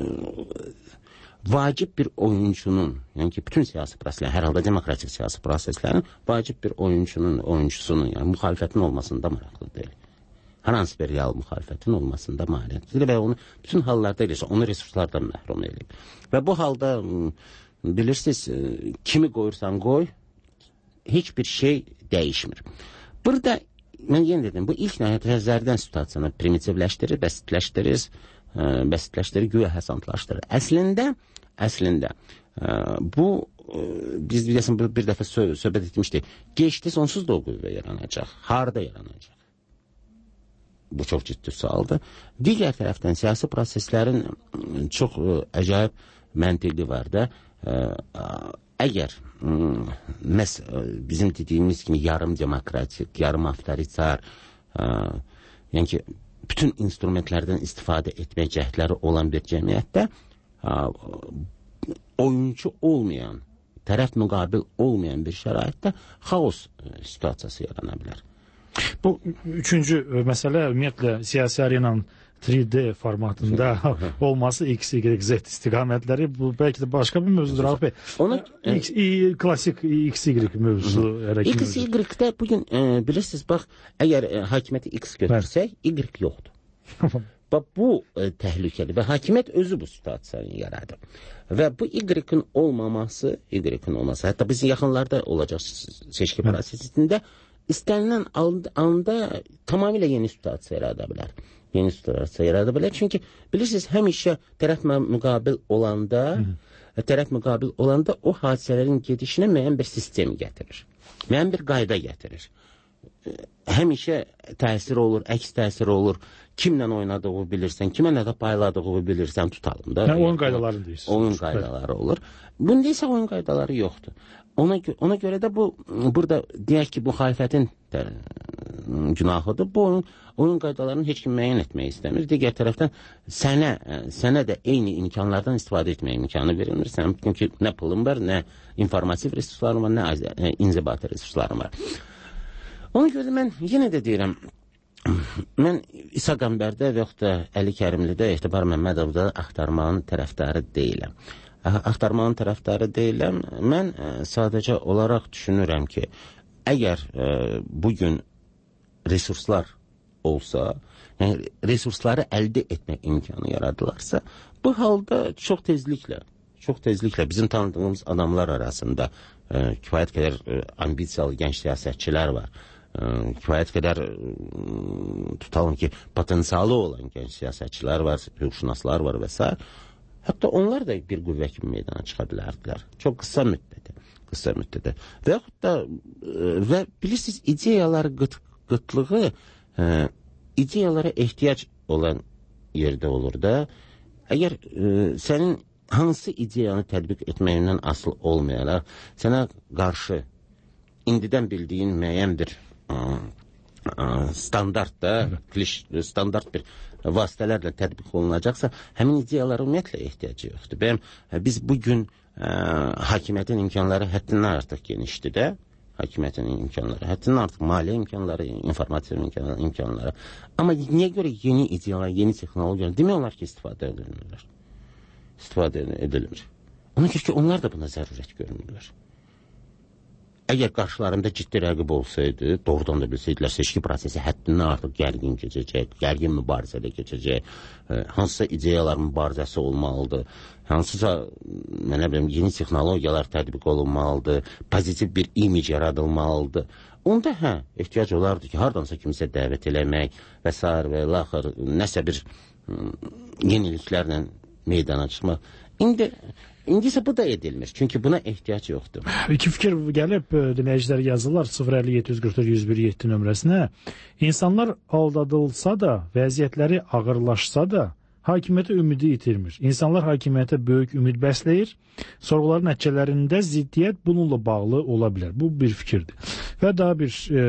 vacib bir oyuncunun, yəni ki, bütün siyasi proseslərin, hər halda demokratik siyasi proseslərin vacib bir oyuncunun, oyuncusunun, yəni müxalifətin olmasında maraqlı deyil. Hər hansı bir real müxalifətin olmasında maliyyətdir və onu bütün hallarda eləyirsə, onu resurslardan məhrum edib. Və bu halda bilirsiniz, kimi qoyursan qoy, heç bir şey dəyişmir. Burada, mən yenə dedim, bu ilk nəhayət nəzərdən situasiyonu primitivləşdirir, bəsitləşdirir, bəsitləşdirir, güya həsantlaşdırır. Əslində, əslində, bu, biz biləsən, bir dəfə söhbət etmişdik, geçdi sonsuz da o qüvvə yaranacaq, harada yaranacaq? Bu çox ciddi sualdır. Digər tərəfdən siyasi proseslərin çox əcayib məntiqi var da. Əgər məs bizim dediyimiz kimi yarım demokratik, yarım avtoritar, yəni ki, bütün instrumentlərdən istifadə etmək cəhdləri olan bir cəmiyyətdə oyuncu olmayan, tərəf müqabil olmayan bir şəraitdə xaos situasiyası yarana bilər. Bu üçüncü məsələ ümumiyyətlə siyasi arenanın üç D formatında olması X, Y, Z istiqamətləri, bu bəlkə də başqa bir mövzudur. Abi, Ona, X, e, klasik X, Y mövzusu. X, Y-də bugün e, bilirsiniz, bax, əgər e, hakimiyyəti X götürsək, Y yoxdur. Bax, bu e, təhlükəli və hakimiyyət özü bu situasiyanı yaradır. Və bu Y-in olmaması, Y-in olması, hətta bizim yaxınlarda olacaq seçki prosesində istənilən anda tamamilə yeni situasiya yarada bilər. Yeni situasiya yarada bilər. Çünki bilirsiniz, həmişə tərəf müqabil olanda, Hı. tərəf müqabil olanda o hadisələrin gedişinə müəyyən bir sistem gətirir. Müəyyən bir qayda gətirir. Həmişə təsir olur, əks təsir olur. Kimlə oynadığı bilirsən, kimə nə də payladığı bilirsən, tutalım da. Hə, oyun qaydaları deyirsiniz. Oyun qaydaları olur. Bunda isə oyun qaydaları yoxdur. Ona, ona görə də bu, burada deyək ki, bu müxalifətin günahıdır. Bu oyun, oyun qaydalarını heç kim müəyyən etmək istəmir. Digər tərəfdən sənə, sənə də eyni imkanlardan istifadə etmək imkanı verilmir. Sənin çünki nə pulun var, nə informativ resursların var, nə inzibati resursların var. Ona görə mən yenə də deyirəm, mən İsa Qəmbərdə və yaxud da Əli Kərimlidə, Etibar Məmmədovda axtarmağın tərəfdarı deyiləm. Axtarmağın tərəfdarı deyiləm. Mən sadəcə olaraq düşünürəm ki, əgər e, bugün resurslar olsa, yəni resursları əldə etmək imkanı yaradılarsa, bu halda çox tezliklə, çox tezliklə bizim tanıdığımız adamlar arasında e, kifayət qədər e, ambisiyalı gənc siyasətçilər var. E, kifayət qədər e, tutalım ki, potensialı olan gənc siyasətçilər var, hüquqşünaslar var və s. Hətta onlar da bir qüvvə kimi meydana çıxa bilərdilər. Çox qısa müddətdə, qısa müddətdə. Və yaxud da, və bilirsiniz, ideyalar qıt, qıtlığı e, ideyalara ehtiyac olan yerdə olur da. Əgər e, sənin hansı ideyanı tətbiq etməyindən asıl olmayaraq, sənə qarşı indidən bildiyin müəyyən bir e, standart da, kliş, standart bir vasitələrlə tətbiq olunacaqsa, həmin ideyalara ümumiyyətlə ehtiyacı yoxdur. Bəyəm, biz bugün ə, hakimiyyətin imkanları həddindən artıq genişdir də, hakimiyyətin imkanları, həddindən artıq maliyyə imkanları, informativ imkanları, imkanları. Amma niyə görə yeni ideyalar, yeni texnologiyalar, demək olar ki, istifadə edilmirlər. İstifadə edilmir. Ona görə ki, onlar da buna zərurət görmürlər. Əgər qarşılarında ciddi rəqib olsaydı, doğrudan da bilsəydilər, seçki prosesi həddindən artıq gərgin keçəcək, gərgin mübarizədə keçəcək, hansısa ideyalar mübarizəsi olmalıdır, hansısa, mənə biləm, yeni texnologiyalar tətbiq olunmalıdır, pozitiv bir imic yaradılmalıdır. Onda hə, ehtiyac olardı ki, hardansa kimsə dəvət eləmək və s. və laxır, nəsə bir yeniliklərlə meydana çıxmaq. İndi İndi isə bu da edilmir. Çünki buna ehtiyac yoxdur. İki fikir gəlib, dinləyicilər yazırlar sıfır əlli yeddi yüz qırx dörd yüz bir yeddi nömrəsinə. İnsanlar aldadılsa da, vəziyyətləri ağırlaşsa da, hakimiyyətə ümidi itirmir. İnsanlar hakimiyyətə böyük ümid bəsləyir. Sorğuların nəticələrində ziddiyyət bununla bağlı ola bilər. Bu bir fikirdir. Və daha bir e,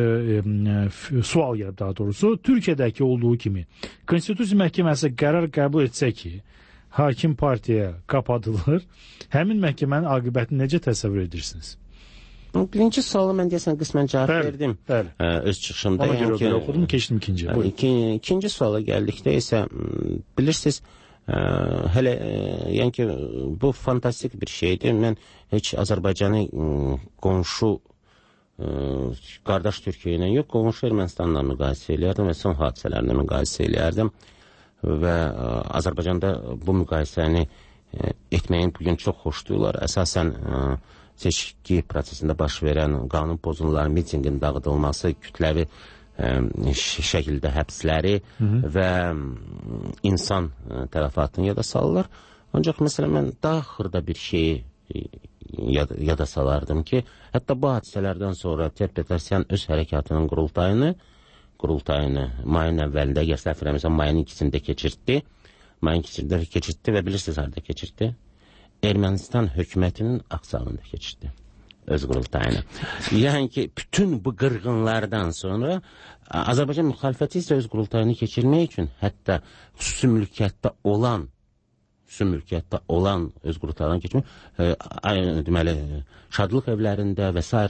e, sual gəlib daha doğrusu. Türkiyədəki olduğu kimi Konstitusiya Məhkəməsi qərar qəbul etsə ki, hakim partiyaya qapadılır, həmin məhkəmənin aqibətini necə təsəvvür edirsiniz? Birinci sualı mən deyəsən qismən cavab bəli, verdim bəli. Ə, öz çıxışımda. Ona görə yəni, oxudum, keçdim ikinciyə. İki, ikinci suala gəldikdə isə bilirsiniz, ə, hələ ə, yəni ki, bu fantastik bir şeydir. Mən heç Azərbaycanı ə, qonşu ə, qardaş Türkiyə ilə yox, qonşu Ermənistanla müqayisə eləyərdim və son hadisələrlə müqayisə eləyərdim. Və ə, Azərbaycanda bu müqayisəni ə, etməyin bugün çox xoşdurlar. Əsasən ə, seçki prosesində baş verən qanun pozuntuları, mitingin dağıdılması, kütləvi ə, şəkildə həbsləri Hı -hı. və ə, insan ə, tələfatını yada salırlar. Ancaq məsələn mən daha xırda bir şeyi yada, yada salardım ki, hətta bu hadisələrdən sonra Terpetrosyan öz hərəkatının qurultayını qurultayını mayın əvvəlində, əgər səhv eləmirəmsə, mayın ikisində keçirtdi. Mayın ikisində keçirtdi və bilirsiniz harada keçirtdi? Ermənistan hökumətinin Ağsalında keçirtdi öz qurultayını. Yəni ki, bütün bu qırğınlardan sonra Azərbaycan müxalifəti isə öz qurultayını keçirmək üçün hətta xüsusi mülkiyyətdə olan xüsusi mülkiyyətdə olan öz qurultaylarını keçmək, e, deməli, şadlıq evlərində və s.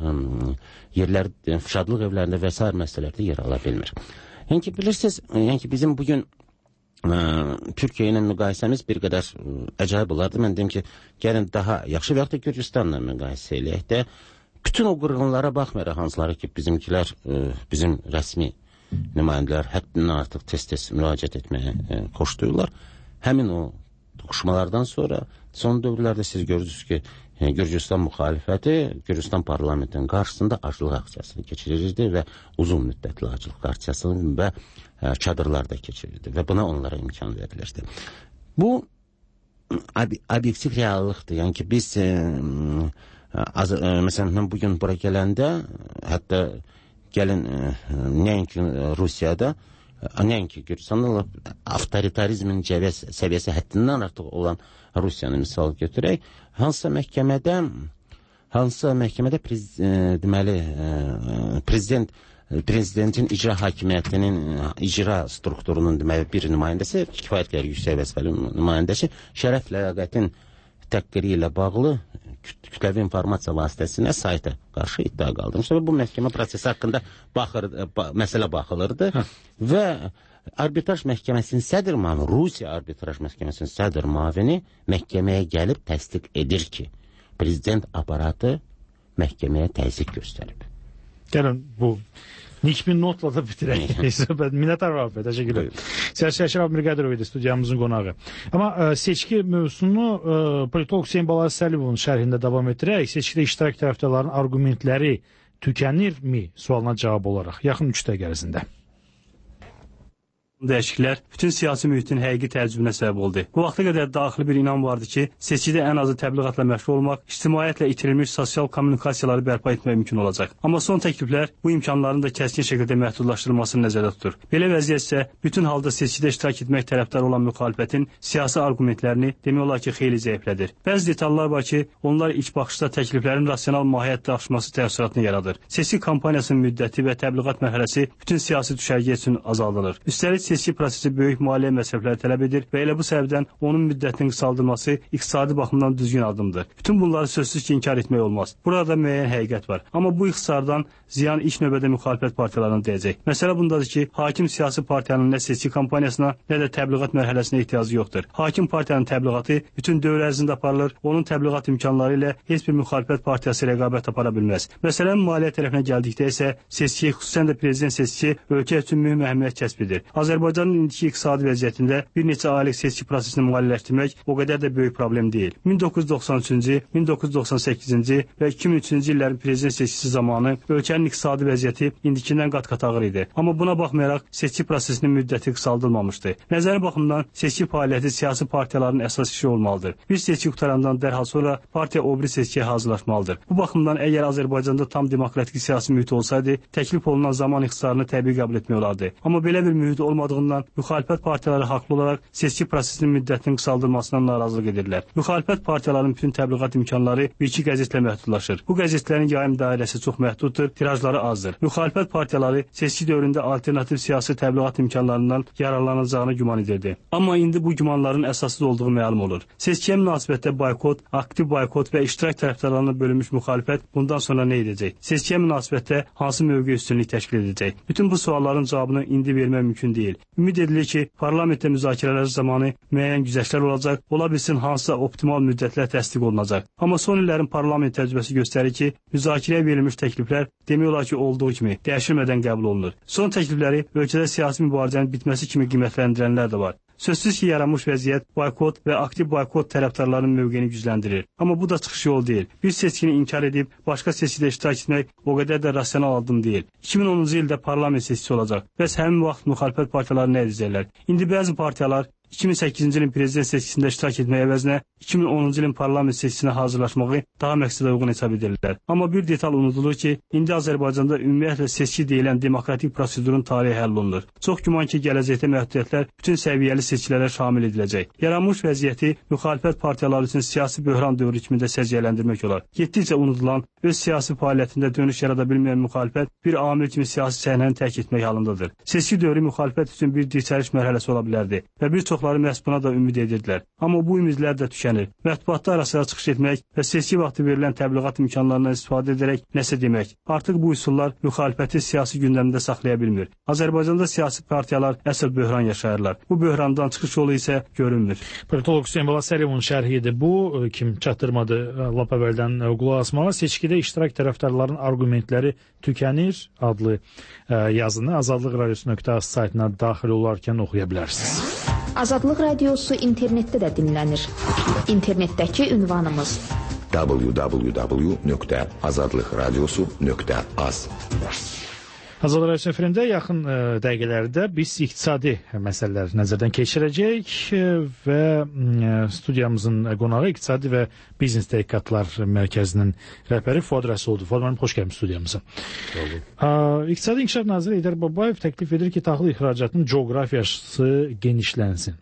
yerlər, şadlıq evlərində və s. məsələlərdə yer ala bilmir. Yəni ki, bilirsiniz, yəni ki, bizim bugün ə, Türkiyə ilə müqayisəmiz bir qədər ə, əcayib olardı. Mən deyim ki, gəlin daha yaxşı və yaxud da Gürcüstanla müqayisə eləyək də, bütün o qırğınlara baxmayaraq hansıları ki, bizimkilər, ə, bizim rəsmi nümayəndələr həddindən artıq tez-tez müraciət etməyə ə, xoşduyurlar. Həmin o toqquşmalardan sonra son dövrlərdə siz görürsünüz ki, Gürcüstan müxalifəti Gürcüstan parlamentinin qarşısında aclıq aksiyasını keçirirdi və uzun müddətli aclıq aksiyasını və ə, çadırlarda keçirirdi və buna onlara imkan verilirdi. Bu ob obyektiv reallıqdır. Yəni ki, biz ə, az, ə, məsələn, mən bugün bura gələndə, hətta gəlin ə, nəinki Rusiyada, nəinki Gürcüstanda avtoritarizmin səviyyəsi həddindən artıq olan Rusiyanı misal götürək. Hansısa məhkəmədə hansısa məhkəmədə prez, e, deməli e, prezident prezidentin icra hakimiyyətinin icra strukturunun deməli bir nümayəndəsi, kifayət qədər yüksək vəzifəli nümayəndəsi şərəf ləyaqətin təqqiri ilə bağlı kütləvi informasiya vasitəsinə sayta qarşı iddia qaldırmışdı və bu məhkəmə prosesi haqqında baxır, ba məsələ baxılırdı Hə. və arbitraj məhkəməsinin sədr müavini, Rusiya arbitraj məhkəməsinin sədr müavini məhkəməyə gəlib təsdiq edir ki, prezident aparatı məhkəməyə təzyiq göstərib. Gəlin bu nikbin notla da bitirək. Minnətlər Rauf bəy, təşəkkür ederim. Siyasi Əşrəf Mirqədirov idi studiyamızın qonağı. Amma ə, seçki mövzusunu ə, politolog Hüseyn Balazi Səlibovun şərhində davam etdirək. Seçkidə iştirak tərəfdarların argumentləri tükənirmi sualına cavab olaraq yaxın üç dəqiqə ərzində. Dəyişikliklər bütün siyasi mühitin həqiqi təəccübünə səbəb oldu. Bu vaxta qədər daxili bir inam vardı ki, seçkidə ən azı təbliğatla məşğul olmaq, ictimaiyyətlə itirilmiş sosial kommunikasiyaları bərpa etmək mümkün olacaq. Amma son təkliflər bu imkanların da kəskin şəkildə məhdudlaşdırılmasını nəzərdə tutur. Belə vəziyyət isə bütün halda seçkidə iştirak etmək tərəfdarı olan müxalifətin siyasi argumentlərini demək olar ki, xeyli zəiflədir. Bəzi detallar var ki, onlar ilk baxışda təkliflərin rasional mahiyyət daşıması təəssüratını yaradır. Seçki kampaniyasının müddəti və təbliğat mərhələsi bütün siyasi düşərgə üçün azaldılır. Üstəlik seçki prosesi böyük maliyyə məsrəfləri tələb edir və elə bu səbəbdən onun müddətinin qısaldılması iqtisadi baxımdan düzgün addımdır. Bütün bunları sözsüz ki, inkar etmək olmaz. Burada müəyyən həqiqət var. Amma bu ixtisardan ziyan ilk növbədə müxalifət partiyalarına dəyəcək. Məsələ bundadır ki, hakim siyasi partiyanın nə seçki kampaniyasına, nə də təbliğat mərhələsinə ehtiyacı yoxdur. Hakim partiyanın təbliğatı bütün dövr ərzində aparılır, onun təbliğat imkanları ilə heç bir müxalifət partiyası rəqabət apara bilməz. Məsələnin maliyyə tərəfinə gəldikdə isə seçki, xüsusən də prezident seçkisi ölkə üçün mühüm əhəmiyyət kəsb edir. Azərbaycan Azərbaycanın indiki iqtisadi vəziyyətində bir neçə aylıq seçki prosesini maliyyələşdirmək o qədər də böyük problem deyil. min doqquz yüz doxsan üçüncü, min doqquz yüz doxsan səkkizinci və iki min üçüncü illərin prezident seçkisi zamanı ölkənin iqtisadi vəziyyəti indikindən qat-qat ağır idi. Amma buna baxmayaraq seçki prosesinin müddəti qısaldılmamışdı. Nəzəri baxımdan seçki fəaliyyəti siyasi partiyaların əsas işi olmalıdır. Bir seçki qutarandan dərhal sonra partiya o biri seçkiyə hazırlaşmalıdır. Bu baxımdan əgər Azərbaycanda tam demokratik siyasi mühit olsaydı, təklif olunan zaman ixtisarını təbii qəbul etmək olardı. Amma belə bir mühit olmadığından müxalifət partiyaları haqlı olaraq seçki prosesinin müddətinin qısaldılmasından narazılıq edirlər. Müxalifət partiyalarının bütün təbliğat imkanları bir-iki qəzetlə məhdudlaşır. Bu qəzetlərin yayım dairəsi çox məhduddur, tirajları azdır. Müxalifət partiyaları seçki dövründə alternativ siyasi təbliğat imkanlarından yararlanacağını güman edirdi. Amma indi bu gümanların əsassız olduğu məlum olur. Seçkiyə münasibətdə boykot, aktiv boykot və iştirak tərəfdarlarına bölünmüş müxalifət bundan sonra nə edəcək? Seçkiyə münasibətdə hansı mövqe üstünlük təşkil edəcək? Bütün bu sualların cavabını indi vermək mümkün deyil. Ümid edilir ki, parlamentdə müzakirələr zamanı müəyyən güzəştlər olacaq, ola bilsin hansısa optimal müddətlər təsdiq olunacaq. Amma son illərin parlament təcrübəsi göstərir ki, müzakirəyə verilmiş təkliflər demək olar ki, olduğu kimi dəyişilmədən qəbul olunur. Son təklifləri ölkədə siyasi mübarizənin bitməsi kimi qiymətləndirənlər də var. Sözsüz ki, yaranmış vəziyyət boykot və aktiv boykot tərəfdarlarının mövqeyini gücləndirir. Amma bu da çıxış yolu deyil. Bir seçkini inkar edib başqa seçkidə iştirak etmək o qədər də rasional addım deyil. iki min onuncu ildə parlament seçkisi olacaq. Bəs həmin vaxt müxalifət partiyaları nə edəcəklər? İndi bəzi partiyalar iki min səkkizinci ilin prezident seçkisində iştirak etmək əvəzinə iki min onuncu ilin parlament seçkisinə hazırlaşmağı daha məqsədə uyğun hesab edirlər. Amma bir detal unudulur ki, indi Azərbaycanda ümumiyyətlə seçki deyilən demokratik prosedurun tarihi həll olunur. Çox güman ki, gələcəkdə məhdudiyyətlər bütün səviyyəli seçkilərə şamil ediləcək. Yaranmış vəziyyəti müxalifət partiyaları üçün siyasi böhran dövrü kimi də səciyyələndirmək olar. Getdikcə unudulan, öz siyasi fəaliyyətində dönüş yarada bilməyən müxalifət bir amil kimi siyasi səhnəni tərk etmək halındadır. Seçki dövrü müxalifət üçün bir dirçəliş mərhələsi ola bilərdi və bir çoxları məhz buna da ümid edirdilər. Amma bu ümidlər də tükənir. Mətbuatda arasına çıxış etmək və seçki vaxtı verilən təbliğat imkanlarından istifadə edərək nəsə demək. Artıq bu üsullar müxalifəti siyasi gündəmdə saxlaya bilmir. Azərbaycanda siyasi partiyalar əsl böhran yaşayırlar. Bu böhrandan çıxış yolu isə görünmür. Politoloq Hüseyn Balasəriyevin şərhi idi bu. Kim çatdırmadı lap əvvəldən qulaq asmağa. Seçkidə iştirak tərəfdarların argumentləri tükənir adlı yazını Azadlıq Radiosu nöqtə az saytına daxil olarkən oxuya bilərsiniz. Azadlıq Radiosu internetdə də dinlənir. İnternetdəki ünvanımız w w w nöqtə azadlıq radiosu nöqtə az. Azadlıq Radiosu efirində yaxın ə, dəqiqələrdə biz iqtisadi məsələlər nəzərdən keçirəcək və ə, studiyamızın qonağı İqtisadi və Biznes Tədqiqatlar Mərkəzinin rəhbəri Fuad Rəsuldur. Fuad müəllim, xoş gəlmisiniz studiyamıza. İqtisadi İnkişaf naziri Heydər Babayev təklif edir ki, taxıl ixracatının coğrafiyası genişlənsin.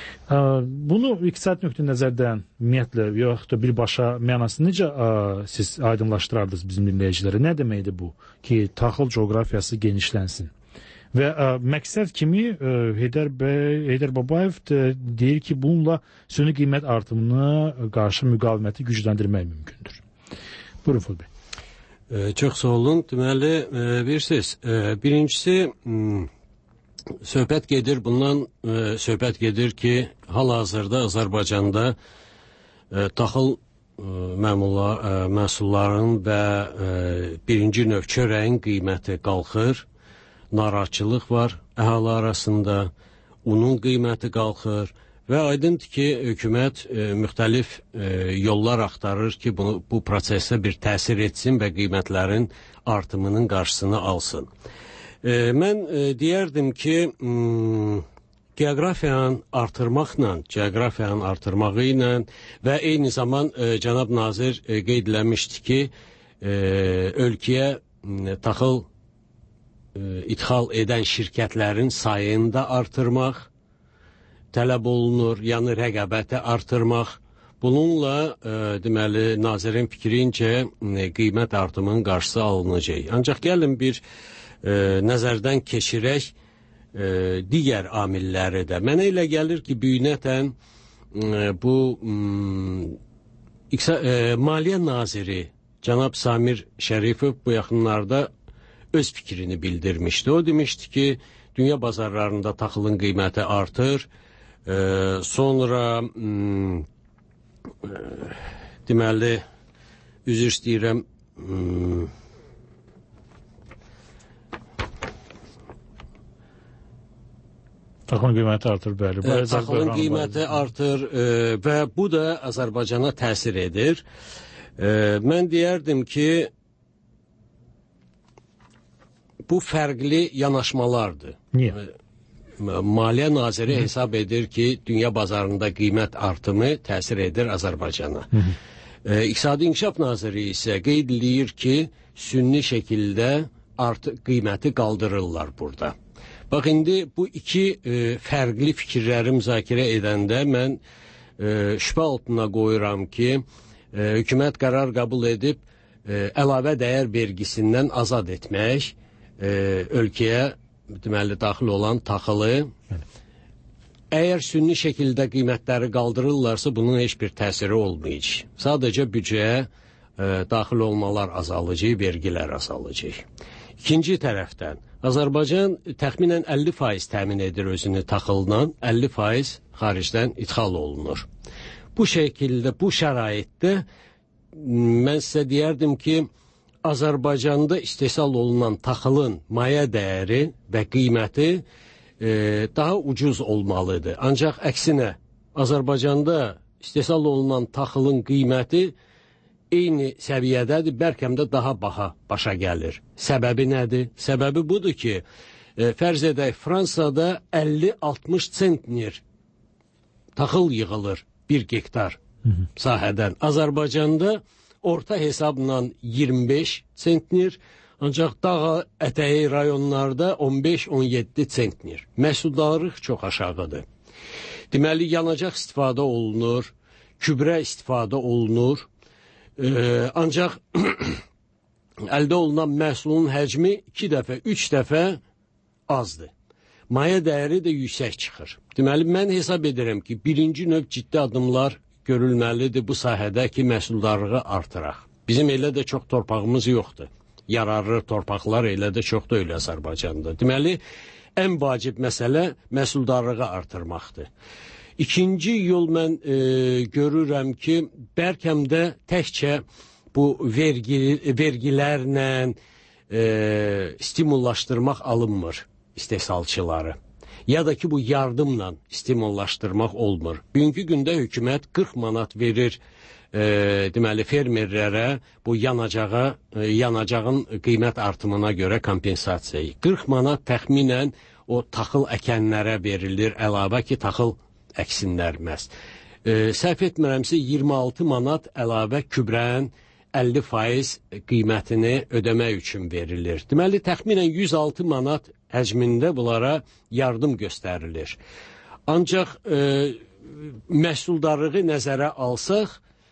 Bunu iqtisadi nöqteyi-nəzərdən ümumiyyətlə yoxsa birbaşa mənasını necə ə, siz aydınlaşdırardınız bizim dinləyicilərə? Nə deməkdir bu ki, taxıl coğrafiyası genişlənsin? Və ə, məqsəd kimi ə, Heydər bəy, Heydər Babayev də, deyir ki, bununla süni qiymət artımına qarşı müqaviməti gücləndirmək mümkündür. Buyurun Fuad bəy. E, çox sağ olun. Deməli, e, bilirsiniz, e, birincisi m, söhbət gedir, bundan e, söhbət gedir ki, hal-hazırda Azərbaycanda e, taxıl e, məmullar, e, məhsulların və e, birinci növ çörəyin qiyməti qalxır, narahatçılıq var əhali arasında, unun qiyməti qalxır və aydındır ki, hökumət e, müxtəlif e, yollar axtarır ki, bunu, bu prosesə bir təsir etsin və qiymətlərin artımının qarşısını alsın. E, mən e, deyərdim ki, m, geografiyanı artırmaqla, geografiyanı artırmağı ilə və eyni zaman e, cənab nazir e, qeyd eləmişdi ki, e, ölkəyə e, taxıl e, ithal edən şirkətlərin sayını da artırmaq tələb olunur, yəni rəqabəti artırmaq. Bununla e, deməli nazirin fikrincə e, qiymət artımının qarşısı alınacaq. Ancaq gəlin bir e, nəzərdən keçirək e, digər amilləri də. Mənə elə gəlir ki, büyünətən e, bu e, Maliyyə naziri cənab Samir Şərifov bu yaxınlarda öz fikrini bildirmişdi. O demişdi ki, dünya bazarlarında taxılın qiyməti artır. Ee, sonra m, e, deməli üzr istəyirəm m, Taxılın qiyməti artır, bəli. E, taxılın qiyməti artır e, və bu da Azərbaycana təsir edir. E, mən deyərdim ki, bu fərqli yanaşmalardır. Niyə? Maliyyə Naziri Hı. hesab edir ki, dünya bazarında qiymət artımı təsir edir Azərbaycana. E, İqtisadi İnkişaf Naziri isə qeyd edir ki, sünni şəkildə artıq qiyməti qaldırırlar burada. Bax, indi bu iki e, fərqli fikirləri müzakirə edəndə mən e, şübhə altına qoyuram ki, e, hökumət qərar qəbul edib e, əlavə dəyər vergisindən azad etmək e, ölkəyə deməli daxil olan taxılı. Əgər sünni şəkildə qiymətləri qaldırırlarsa, bunun heç bir təsiri olmayacaq. Sadəcə büdcəyə e, daxil olmalar azalacaq, vergilər azalacaq. İkinci tərəfdən, Azərbaycan təxminən əlli faiz təmin edir özünü taxılla, əlli faiz xaricdən ixal olunur. Bu şəkildə, bu şəraitdə mən sizə deyərdim ki, Azərbaycanda istehsal olunan taxılın maya dəyəri və qiyməti e, daha ucuz olmalıdır. Ancaq əksinə, Azərbaycanda istehsal olunan taxılın qiyməti eyni səviyyədədir, bəlkə də daha baha başa gəlir. Səbəbi nədir? Səbəbi budur ki, e, fərz edək, Fransada əlli altmış sentner taxıl yığılır bir gektar Hı -hı. sahədən. Azərbaycanda orta hesabla iyirmi beş sentner, ancaq dağ ətəyi rayonlarda on beş on yeddi sentner. Məhsuldarlıq çox aşağıdır. Deməli, yanacaq istifadə olunur, kübrə istifadə olunur. Ee, ancaq əldə olunan məhsulun həcmi iki dəfə, üç dəfə azdır. Maya dəyəri də yüksək çıxır. Deməli, mən hesab edirəm ki, birinci növ ciddi adımlar görülməlidir bu sahədə ki, məhsuldarlığı artıraq. Bizim elə də çox torpağımız yoxdur. Yararlı torpaqlar elə də çoxdur öyle Azərbaycanda. Deməli, ən vacib məsələ məhsuldarlığı artırmaqdır. İkinci yol mən e, görürəm ki, bəlkəmdə təkcə bu vergi, vergilərlə e, stimullaşdırmaq alınmır istehsalçıları. Ya da ki, bu yardımla stimullaşdırmaq olmur. Bugünkü gündə hökumət qırx manat verir e, deməli fermerlərə bu yanacağa, e, yanacağın qiymət artımına görə kompensasiyayı. qırx manat təxminən o taxıl əkənlərə verilir, əlavə ki, taxıl əksinlər məhz. E, səhv etmirəmsə iyirmi altı manat əlavə kübrənin əlli faiz qiymətini ödəmək üçün verilir. Deməli, təxminən yüz altı manat həcmində bunlara yardım göstərilir. Ancaq e, məhsuldarlığı nəzərə alsaq,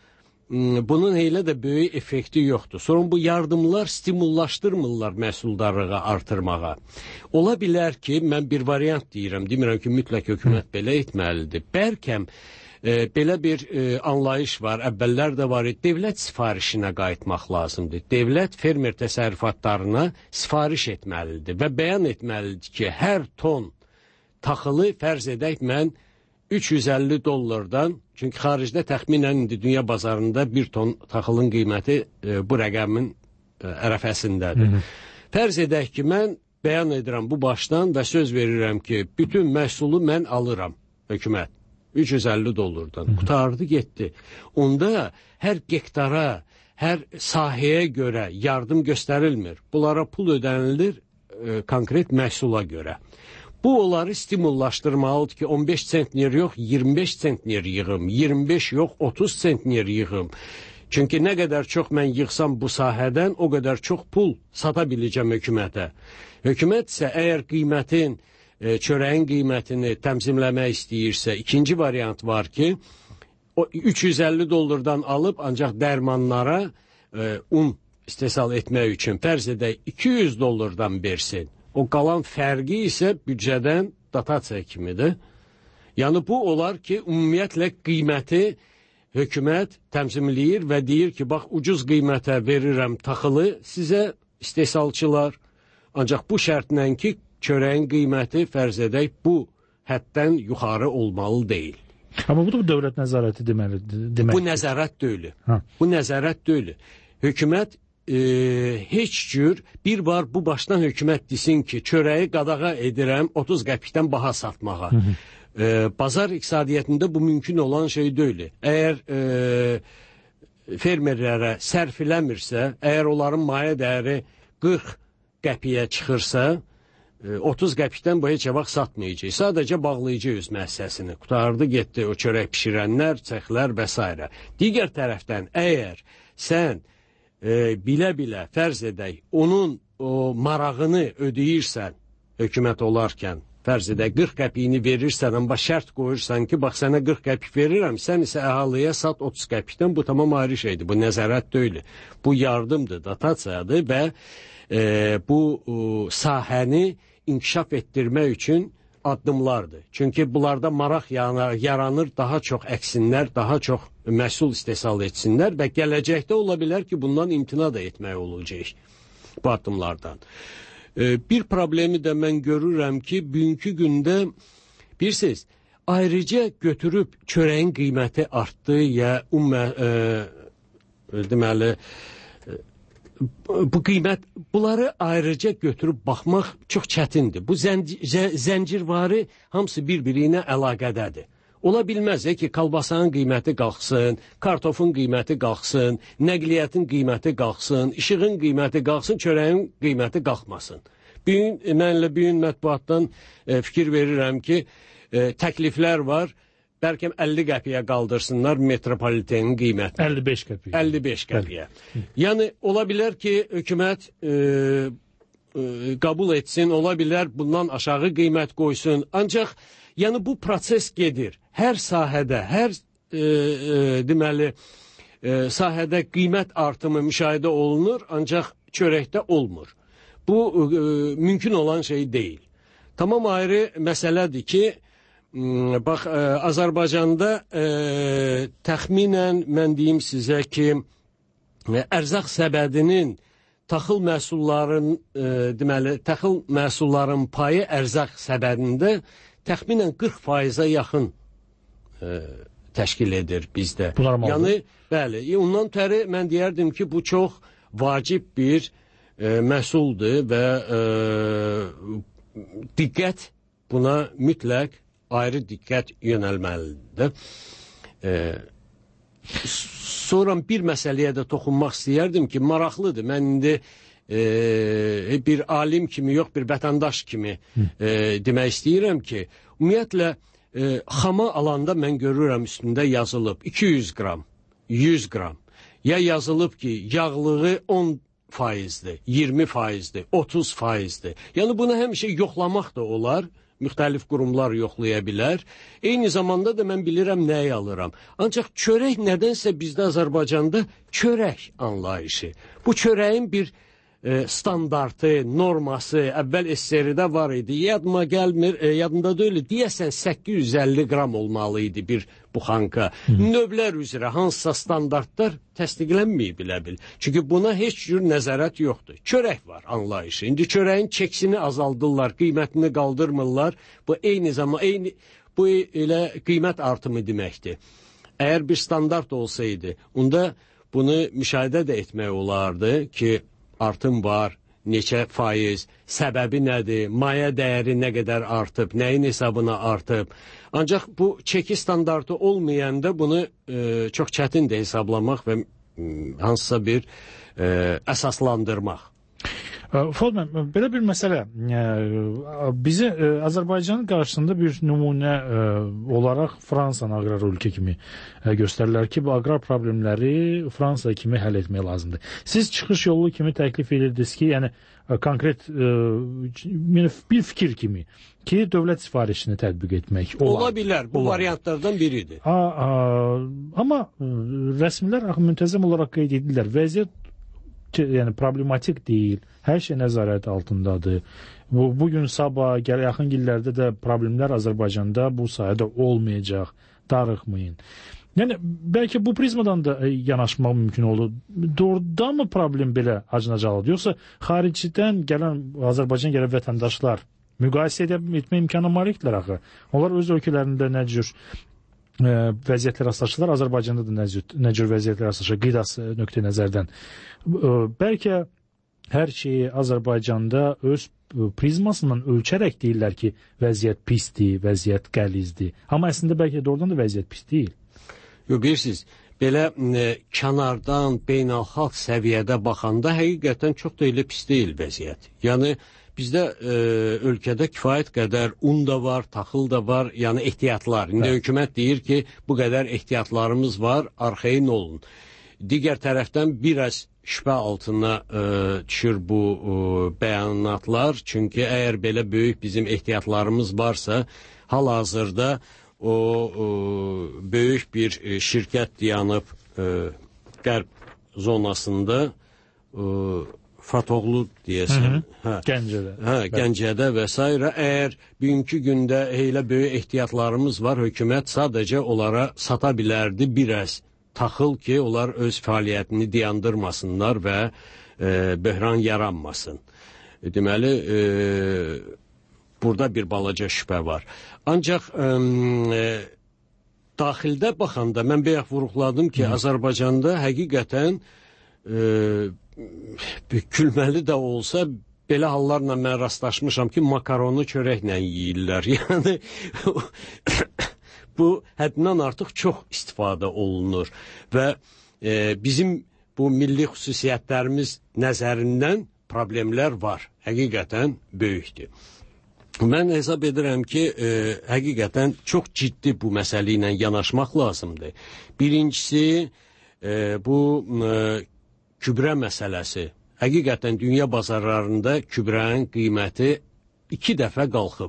bunun elə də böyük effekti yoxdur. Sonra bu yardımlar stimullaşdırmırlar məhsuldarlığı artırmağa. Ola bilər ki, mən bir variant deyirəm, demirəm ki, mütləq hökumət belə etməlidir. Bəlkəm e, belə bir e, anlayış var, əvvəllər də var, dövlət sifarişinə qayıtmaq lazımdır. Dövlət fermer təsərrüfatlarına sifariş etməlidir və bəyan etməlidir ki, hər ton taxılı fərz edək mən üç yüz əlli dollardan, çünki xaricdə təxminən indi dünya bazarında bir ton taxılın qiyməti e, bu rəqəmin e, ərəfəsindədir. Hı -hı. Fərz edək ki, mən bəyan edirəm bu başdan və söz verirəm ki, bütün məhsulu mən alıram hökumət üç yüz əlli dollardan. Hı -hı. Qutardı, getdi. Onda hər hektara, hər sahəyə görə yardım göstərilmir. Bunlara pul ödənilir e, konkret məhsula görə. Bu onları stimullaşdırmalıdır ki, on beş sentner yox, iyirmi beş sentner yığım, iyirmi beş yox, otuz sentner yığım. Çünki nə qədər çox mən yığsam bu sahədən, o qədər çox pul sata biləcəm hökumətə. Hökumət isə əgər qiymətin, e, çörəyin qiymətini təmzimləmək istəyirsə, ikinci variant var ki, o üç yüz əlli dollardan alıb ancaq dərmanlara e, un istehsal etmək üçün fərz edək iki yüz dollardan versin. O qalan fərqi isə büdcədən dotasiya kimidir. Yəni bu olar ki, ümumiyyətlə qiyməti hökumət təmzimləyir və deyir ki, bax, ucuz qiymətə verirəm taxılı sizə istehsalçılar. Ancaq bu şərtlə ki, çörəyin qiyməti fərz edək bu həddən yuxarı olmalı deyil. Amma bu da bu dövlət nəzarəti deməlidir. Demək. Bu nəzarət deyil. Ha. Bu nəzarət deyil. Hökumət e, heç cür bir var bu başdan hökumət desin ki, çörəyi qadağa edirəm otuz qəpikdən baha satmağa. Hı -hı. E, bazar iqtisadiyyətində bu mümkün olan şey deyil. Əgər e, fermerlərə sərf eləmirsə, əgər onların mayə dəyəri qırx qəpiyə çıxırsa, otuz qəpikdən bu heç vaxt satmayacaq. Sadəcə bağlayıcı öz müəssisəsini. Qutardı, getdi o çörək pişirənlər, çəxlər və s. Digər tərəfdən, əgər sən bilə-bilə, e, fərz edək, onun o marağını ödəyirsən, hökumət olarkən, fərz edək, qırx qəpiyini verirsən, amma şərt qoyursan ki, bax, sənə qırx qəpik verirəm, sən isə əhaliyə sat otuz qəpikdən, bu tamam ayrı şeydir. Bu nəzarət deyil. Bu yardımdır, dotasiyadır və e, bu e, sahəni inkişaf etdirmək üçün addımlardır. Çünki bunlarda maraq yaranır, daha çox əksinlər, daha çox məhsul istehsal etsinlər və gələcəkdə ola bilər ki, bundan imtina da etmək olacaq bu addımlardan. Bir problemi də mən görürəm ki, bugünkü gündə bilirsiniz, ayrıca götürüb çörəyin qiyməti artdı ya ümmə, e, deməli, bu qiymət, bunları ayrıca götürüb baxmaq çox çətindir. Bu zənc zəncirvari hamısı bir-biri ilə əlaqədədir. Ola bilməz ki, kalbasanın qiyməti qalxsın, kartofun qiyməti qalxsın, nəqliyyatın qiyməti qalxsın, işığın qiyməti qalxsın, çörəyin qiyməti qalxmasın. Bugün, mənlə bugün mətbuatdan e, fikir verirəm ki, e, təkliflər var, bəlkə əlli qəpiyə qaldırsınlar metropolitenin qiyməti. əlli beş qəpiyə. əlli beş qəpiyə. Yəni, ola bilər ki, hökumət e, e, qəbul etsin, ola bilər bundan aşağı qiymət qoysun. Ancaq, yəni bu proses gedir. Hər sahədə, hər e, e, deməli, e, sahədə qiymət artımı müşahidə olunur, ancaq çörəkdə olmur. Bu e, mümkün olan şey deyil. Tamam ayrı məsələdir ki, bax, e, Azərbaycanda e, təxminən mən deyim sizə ki, e, ərzaq səbədinin taxıl məhsulların, e, deməli, taxıl məhsulların payı ərzaq səbədində təxminən qırx faizə yaxın e, təşkil edir bizdə. Yəni, bəli, ondan təri mən deyərdim ki, bu çox vacib bir e, məhsuldur və e, diqqət buna mütləq ayrı diqqət yönəlməlidir. E, sonra bir məsələyə də toxunmaq istəyərdim ki, maraqlıdır. Mən indi e, bir alim kimi, yox bir vətəndaş kimi e, demək istəyirəm ki, ümumiyyətlə e, xama alanda mən görürəm üstündə yazılıb iki yüz qram, yüz qram. Ya yazılıb ki, yağlığı on faizdir, iyirmi faizdir, otuz faizdir. Yəni bunu həmişə yoxlamaq da olar. Müxtəlif qurumlar yoxlaya bilər. Eyni zamanda da mən bilirəm nəyi alıram. Ancaq çörək nədənsə bizdə Azərbaycanda çörək anlayışı. Bu çörəyin bir e, standartı, norması əvvəl S S R-də var idi. Yadıma gəlmir, e, yadımda deyil. Deyəsən səkkiz yüz əlli qram olmalı idi bir buxanka. Növlər üzrə hansısa standartlar təsdiqlənməyib bilə bil. Çünki buna heç cür nəzarət yoxdur. Çörək var anlayışı. İndi çörəyin çəksini azaldırlar, qiymətini qaldırmırlar. Bu eyni zaman, eyni, bu elə qiymət artımı deməkdir. Əgər bir standart olsaydı, onda bunu müşahidə də etmək olardı ki, artım var, neçə faiz, səbəbi nədir, maya dəyəri nə qədər artıb, nəyin hesabına artıb. Ancaq bu çəki standartı olmayanda bunu e, çox çətindir hesablamaq və e, hansısa bir e, əsaslandırmaq. Fuad müəllim, belə bir məsələ bizi Azərbaycanın qarşısında bir nümunə olaraq Fransanın aqrar ölkə kimi göstərirlər ki, bu aqrar problemləri Fransa kimi həll etmək lazımdır. Siz çıxış yolu kimi təklif edirdiniz ki, yəni konkret bir fikir kimi ki, dövlət sifarişini tətbiq etmək olar. Ola bilər, bu olar. Variantlardan biridir. A, a, amma rəsmilər müntəzəm olaraq qeyd edirlər. Vəziyyət yəni problematik deyil. Hər şey nəzarət altındadır. Bu, bugün sabah, gəl yaxın illərdə də problemlər Azərbaycanda bu sahədə olmayacaq. Darıxmayın. Yəni, bəlkə bu prizmadan da yanaşmaq mümkün oldu. Doğrudan mı problem belə acınacaqdır? Yoxsa xaricidən gələn, Azərbaycan gələn vətəndaşlar müqayisə etmə imkanı malikdirlər axı. Onlar öz ölkələrində nə cür vəziyyətlər rastlaşırlar. Azərbaycanda da nə cür vəziyyətlər rastlaşır qidası nöqteyi nəzərdən. Bəlkə hər şeyi Azərbaycanda öz prizmasından ölçərək deyirlər ki, vəziyyət pisdir, vəziyyət qəlizdir. Amma əslində bəlkə doğrudan da vəziyyət pis deyil. Yox, bilirsiniz, belə e, kənardan beynəlxalq səviyyədə baxanda həqiqətən çox da elə pis deyil vəziyyət. Yəni bizdə e, ölkədə kifayət qədər un da var, taxıl da var, yəni ehtiyatlar. İndi evet. Hökumət deyir ki, bu qədər ehtiyatlarımız var, arxayın olun. Digər tərəfdən biraz şübhə altına e, düşür bu e, bəyanatlar. Çünki əgər belə böyük bizim ehtiyatlarımız varsa, hal-hazırda o, o böyük bir e, şirkət dayanıb e, qərb zonasında e, Fatoğlu deyəsən, hə, Gəncədə, hə, Gəncədə və s. Əgər bugünkü gündə elə böyük ehtiyatlarımız var, hökumət sadəcə onlara sata bilərdi biraz taxıl ki, onlar öz fəaliyyətini dayandırmasınlar və e, böhran yaranmasın. E, deməli, e, burada bir balaca şübhə var. Ancaq e, daxildə baxanda mən bayaq vurğuladım ki, Hı. Azərbaycanda həqiqətən e, gülməli də olsa, belə hallarla mən rastlaşmışam ki, makaronu çörəklə yeyirlər. Yəni, bu həddindən artıq çox istifadə olunur və e, bizim bu milli xüsusiyyətlərimiz nəzərindən problemlər var. Həqiqətən böyükdür. Mən hesab edirəm ki, e, həqiqətən çox ciddi bu məsələ ilə yanaşmaq lazımdır. Birincisi, e, bu e, kübrə məsələsi. Həqiqətən dünya bazarlarında kübrənin qiyməti iki dəfə qalxıb.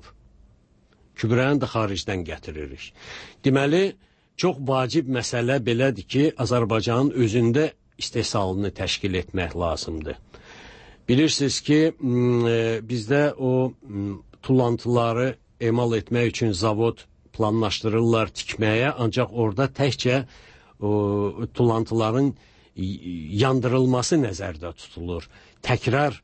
Kübrəni də xaricdən gətiririk. Deməli, çox vacib məsələ belədir ki, Azərbaycanın özündə istehsalını təşkil etmək lazımdır. Bilirsiniz ki, bizdə o tullantıları emal etmək üçün zavod planlaşdırırlar tikməyə, ancaq orada təkcə o tullantıların yandırılması nəzərdə tutulur. Təkrar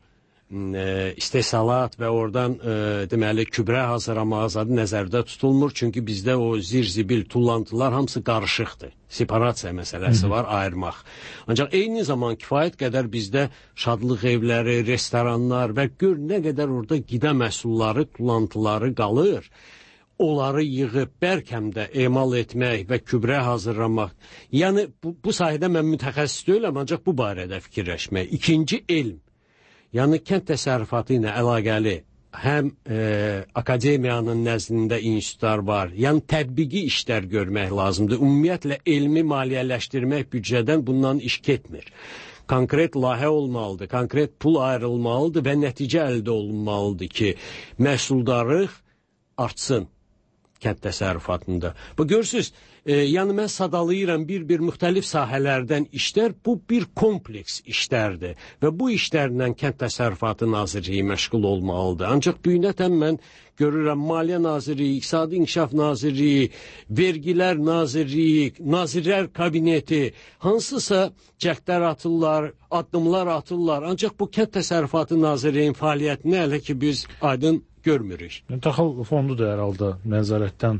e, istehsalat və oradan e, deməli kübrə hazırlama azadı nəzərdə tutulmur. Çünki bizdə o zirzibil tullantılar hamısı qarışıqdır. Separasiya məsələsi var, ayırmaq. Ancaq eyni zaman kifayət qədər bizdə şadlıq evləri, restoranlar və gör nə qədər orada qida məhsulları, tullantıları qalır. Onları yığıb bərkəmdə emal etmək və kübrə hazırlamaq. Yəni, bu, bu sayədə mən mütəxəssis deyiləm, ancaq bu barədə fikirləşmək. İkinci, elm. Yəni, kənd təsərrüfatı ilə əlaqəli həm e, akademiyanın nəzdində institutlar var, yəni tətbiqi işlər görmək lazımdır. Ümumiyyətlə, elmi maliyyələşdirmək büdcədən bundan iş getmir. Konkret layihə olmalıdır, konkret pul ayrılmalıdır və nəticə əldə olunmalıdır ki, məhsuldarlıq artsın kənd təsərrüfatında. Bu görürsünüz, e, yəni mən sadalayıram bir-bir müxtəlif sahələrdən işlər, bu bir kompleks işlərdir və bu işlərlə kənd təsərrüfatı nazirliyi məşğul olmalıdır. Ancaq büyünətən mən görürəm Maliyyə Nazirliyi, İqtisadi İnkişaf Nazirliyi, Vergilər Nazirliyi, Nazirlər Kabineti, hansısa cəhdlər atırlar, addımlar atırlar. Ancaq bu kənd təsərrüfatı nazirliyinin fəaliyyətini hələ ki biz aydın görmürük. Taxıl fondu da hər halda nəzarətdən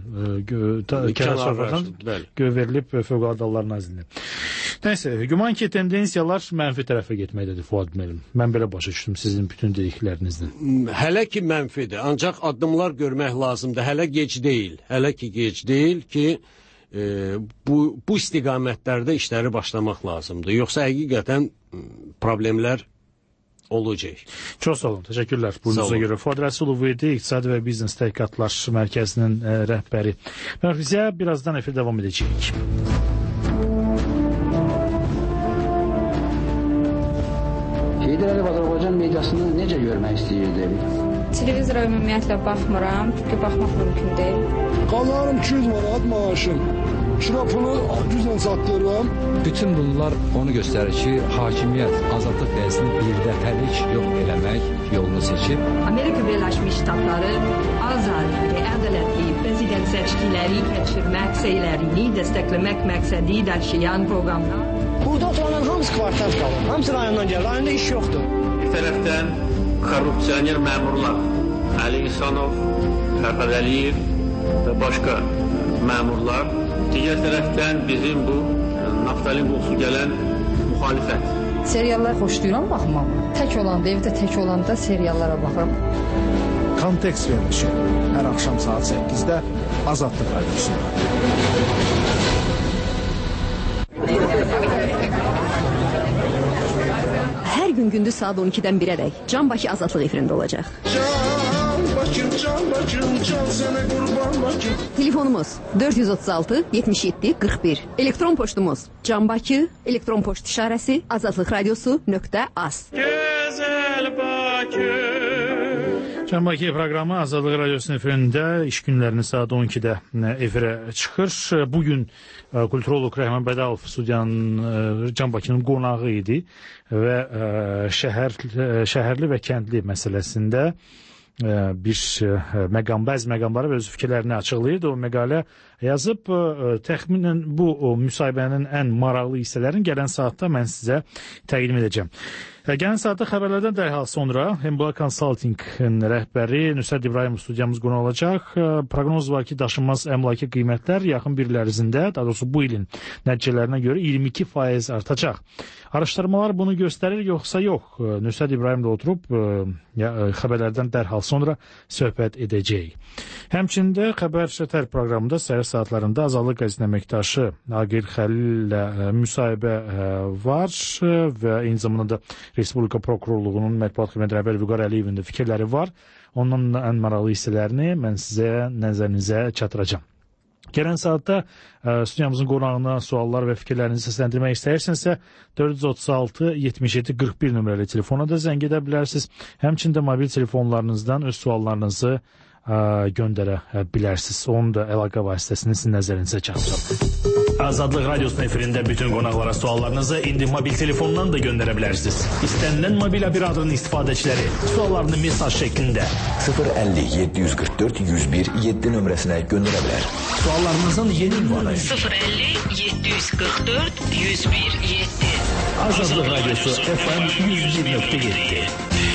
verilib Fövqəladə Hallar Nazirliyi. Nəysə, güman ki, tendensiyalar mənfi tərəfə getməkdədir, Fuad müəllim. Mən belə başa düşdüm sizin bütün dediklərinizdən. Hələ ki mənfidir, ancaq addımlar görmək lazımdır. Hələ gec deyil. Hələ ki gec deyil ki, e, bu, bu istiqamətlərdə işləri başlamaq lazımdır. Yoxsa həqiqətən problemlər olacaq. Çox sağ olun, təşəkkürlər. Buyunuza görə Fuad Rəsulov idi, İqtisadi və Biznes Tədqiqatlar Mərkəzinin ə, rəhbəri. Və bizə birazdan efir davam edəcəyik. Heydər Əliyev Azərbaycan mediasını necə görmək istəyirdi? Televizora ümumiyyətlə baxmıram, çünki baxmaq mümkün deyil. Qazanım iki yüz manat maaşım. Şirafını düzlə satdırıram. Bütün bunlar onu göstərir ki, hakimiyyət azadlıq vəzini birdəfəlik yox eləmək yolunu seçib. Amerika Birləşmiş Ştatları azad və ədalətli prezident seçkiləri keçirmək seylərini dəstəkləmək məqsədi daşıyan proqramlar. Burada oturanların hamısı kvartal qalır. Hamısı rayondan gəlir. Rayonda iş yoxdur. Bir tərəfdən korrupsioner məmurlar, Əli İhsanov, Fərhad Əliyev və başqa məmurlar, digər tərəfdən bizim bu naftalin qoxusu gələn müxalifət. Seriallar xoşlayıram baxmağı. Tək olanda, evdə tək olanda seriallara baxıram. Kontekst verilişi hər axşam saat səkkizdə Azadlıq Radiosunda. Hər gün gündüz saat on ikidən birədək Can Bakı Azadlıq efirində olacaq. Can Bakım, Can Bakım, Can sənə qurban Bakım. Telefonumuz dörd yüz otuz altı yetmiş yeddi qırx bir. Elektron poçtumuz Can Bakı, elektron poçt işarəsi azadlıq radiosu nöqtə az. Gözəl Bakı. Can Bakı proqramı Azadlıq Radiosunun efirində iş günlərini saat on ikidə efirə çıxır. Bugün kulturolog Rəhman Bədalov studiyanın Can Bakının qonağı idi və şəhər, şəhərli və kəndli məsələsində bir məqam, bəzi məqamları və öz fikirlərini açıqlayırdı. O məqalə yazıb, təxminən bu müsahibənin ən maraqlı hissələrini gələn saatda mən sizə təqdim edəcəm. Gələn saatda xəbərlərdən dərhal sonra Embla Consulting-in rəhbəri Nüsrət İbrahimov studiyamız qonu olacaq. Proqnoz var ki, daşınmaz əmlaki qiymətlər yaxın bir il ərzində, daha doğrusu bu ilin nəticələrinə görə iyirmi iki faiz artacaq. Araşdırmalar bunu göstərir, yoxsa yox? Nüsrət İbrahimov oturub ya, xəbərlərdən dərhal sonra söhbət edəcək. Həmçində Xəbər Şətər proqramında səhər saatlarında Azadlıq qəzetinin əməkdaşı Aqil Xəlillə müsahibə var və eyni zamanda da Respublika Prokurorluğunun mətbuat xidməti rəhbəri Vüqar Əliyevin də fikirləri var. Onun ən maraqlı hissələrini mən sizə nəzərinizə çatdıracağam. Gələn saatda studiyamızın qonağına suallar və fikirlərinizi səsləndirmək istəyirsinizsə dörd yüz otuz altı yetmiş yeddi qırx bir nömrəli telefona da zəng edə bilərsiniz. Həmçində mobil telefonlarınızdan öz suallarınızı göndərə bilərsiniz. Onun da əlaqə vasitəsini sizin nəzərinizə çatdıracağam. Azadlıq Radiosunun efirində bütün qonaqlara suallarınızı indi mobil telefondan da göndərə bilərsiniz. İstənilən mobil operatorun istifadəçiləri suallarını mesaj şəklində sıfır əlli yeddi yüz qırx dörd yüz bir yeddi nömrəsinə göndərə bilər. Suallarınızın yeni ünvanı sıfır əlli yeddi yüz qırx dörd yüz bir yeddi. Azadlıq Radiosu F M yüz bir nöqtə yeddi.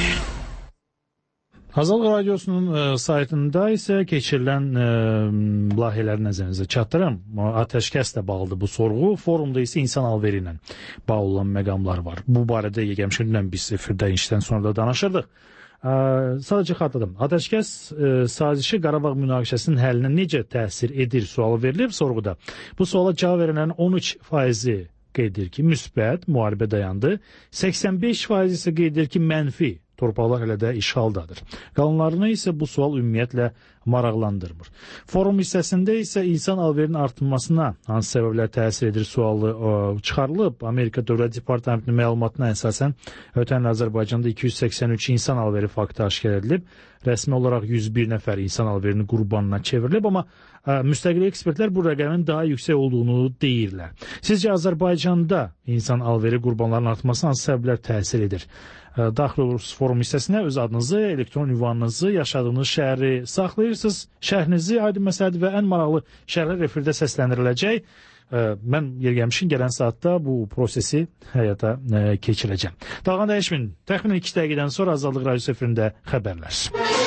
Azadlıq Radiosunun e, saytında isə keçirilən e, layihələri nəzərinizə çatdırım. Atəşkəslə bağlıdır bu sorğu. Forumda isə insan alveri ilə bağlı olan məqamlar var. Bu barədə yeganəşliklə biz efirdə işdən sonra da danışırdıq. E, sadəcə xatırladım. Atəşkəs e, sazişi Qarabağ münaqişəsinin həllinə necə təsir edir sualı verilib sorğuda. Bu suala cavab verənlərin on üç faizi qeyd edir ki, müsbət, müharibə dayandı. səksən beş faiz isə qeyd edir ki, mənfi. Torpaqlar hələ də işğaldadır. Qalanlarını isə bu sual ümumiyyətlə maraqlandırmır. Forum hissəsində isə insan alverinin artırmasına hansı səbəblər təsir edir sualı o, çıxarılıb. Amerika Dövlət Departamentinin məlumatına əsasən ötən il Azərbaycanda iki yüz səksən üç insan alveri faktı aşkar edilib. Rəsmi olaraq yüz bir nəfər insan alverinin qurbanına çevrilib, amma ə, müstəqil ekspertlər bu rəqəmin daha yüksək olduğunu deyirlər. Sizcə Azərbaycanda insan alveri qurbanlarının artmasına hansı səbəblər təsir edir? Daxil olursunuz forum hissəsinə, öz adınızı, elektron ünvanınızı, yaşadığınız şəhəri saxlayırsınız, şərhinizi, aydın məsələdir və ən maraqlı şəhərlər efirdə səsləndiriləcək. Mən yergəmişin gələn saatda bu prosesi həyata keçirəcəm. Dalğan dəyişmin, təxminən iki dəqiqədən sonra Azadlıq Radiosu efirində xəbərlər.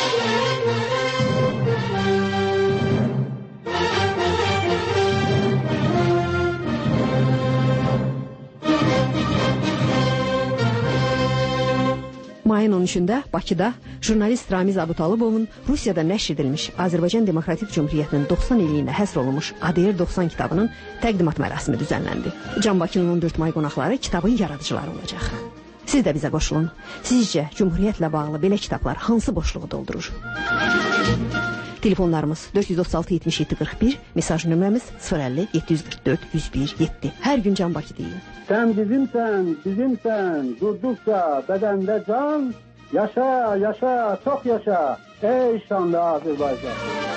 Mayın on üçündə Bakıda jurnalist Ramiz Abutalıbovun Rusiyada nəşr edilmiş Azərbaycan Demokratik Cümhuriyyətinin doxsan illiyinə həsr olunmuş A D R doxsan kitabının təqdimat mərasimi düzənləndi. Can Bakının on dörd may qonaqları kitabın yaradıcıları olacaq. Siz də bizə qoşulun. Sizcə Cümhuriyyətlə bağlı belə kitablar hansı boşluğu doldurur? Telefonlarımız dörd yüz otuz altı yetmiş yeddi qırx bir, mesaj nömrəmiz sıfır əlli yeddi yüz qırx dörd yüz bir yeddi. Hər gün Can Bakı deyin. Sən bizimsən, bizimsən, durduqca bədəndə can, yaşa, yaşa, çox yaşa, ey şanlı Azərbaycan.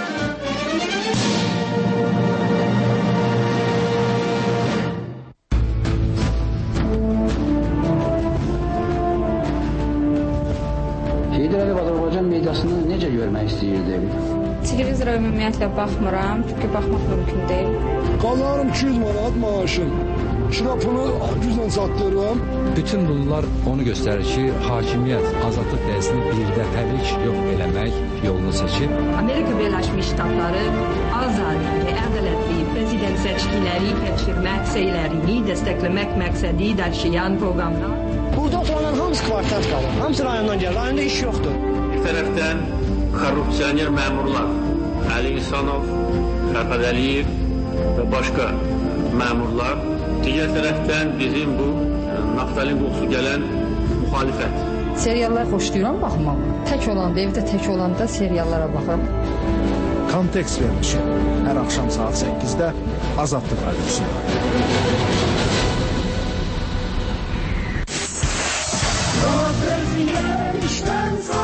Heydər Əliyev Azərbaycan mediasını necə görmək istəyirdi? Televizora ümumiyyətlə baxmıram, çünki baxmaq mümkün deyil. Qazalarım iki yüz manat maaşım. Şırapını güclə satdırıram. Bütün bunlar onu göstərir ki, hakimiyyət azadlıq dəyəsini birdəfəlik yox eləmək yolunu seçib. Amerika Birləşmiş Ştatları azad və ədalətli prezident seçkiləri keçirmək səylərini dəstəkləmək məqsədi daşıyan proqramda burada oturanların hamısı kvartat qalır. Hamısı rayondan gəlir. Rayonda iş yoxdur. Bir tərəfdən korrupsioner məmurlar Əli İhsanov, Fərhad Əliyev və başqa məmurlar, digər tərəfdən bizim bu naftalin qoxusu gələn müxalifət. Seriallar xoşlayıram baxmağı. Tək olanda, evdə tək olanda seriallara baxıram. Kontekst verilişi hər axşam saat səkkizdə Azadlıq Radiosunda. Prezident işten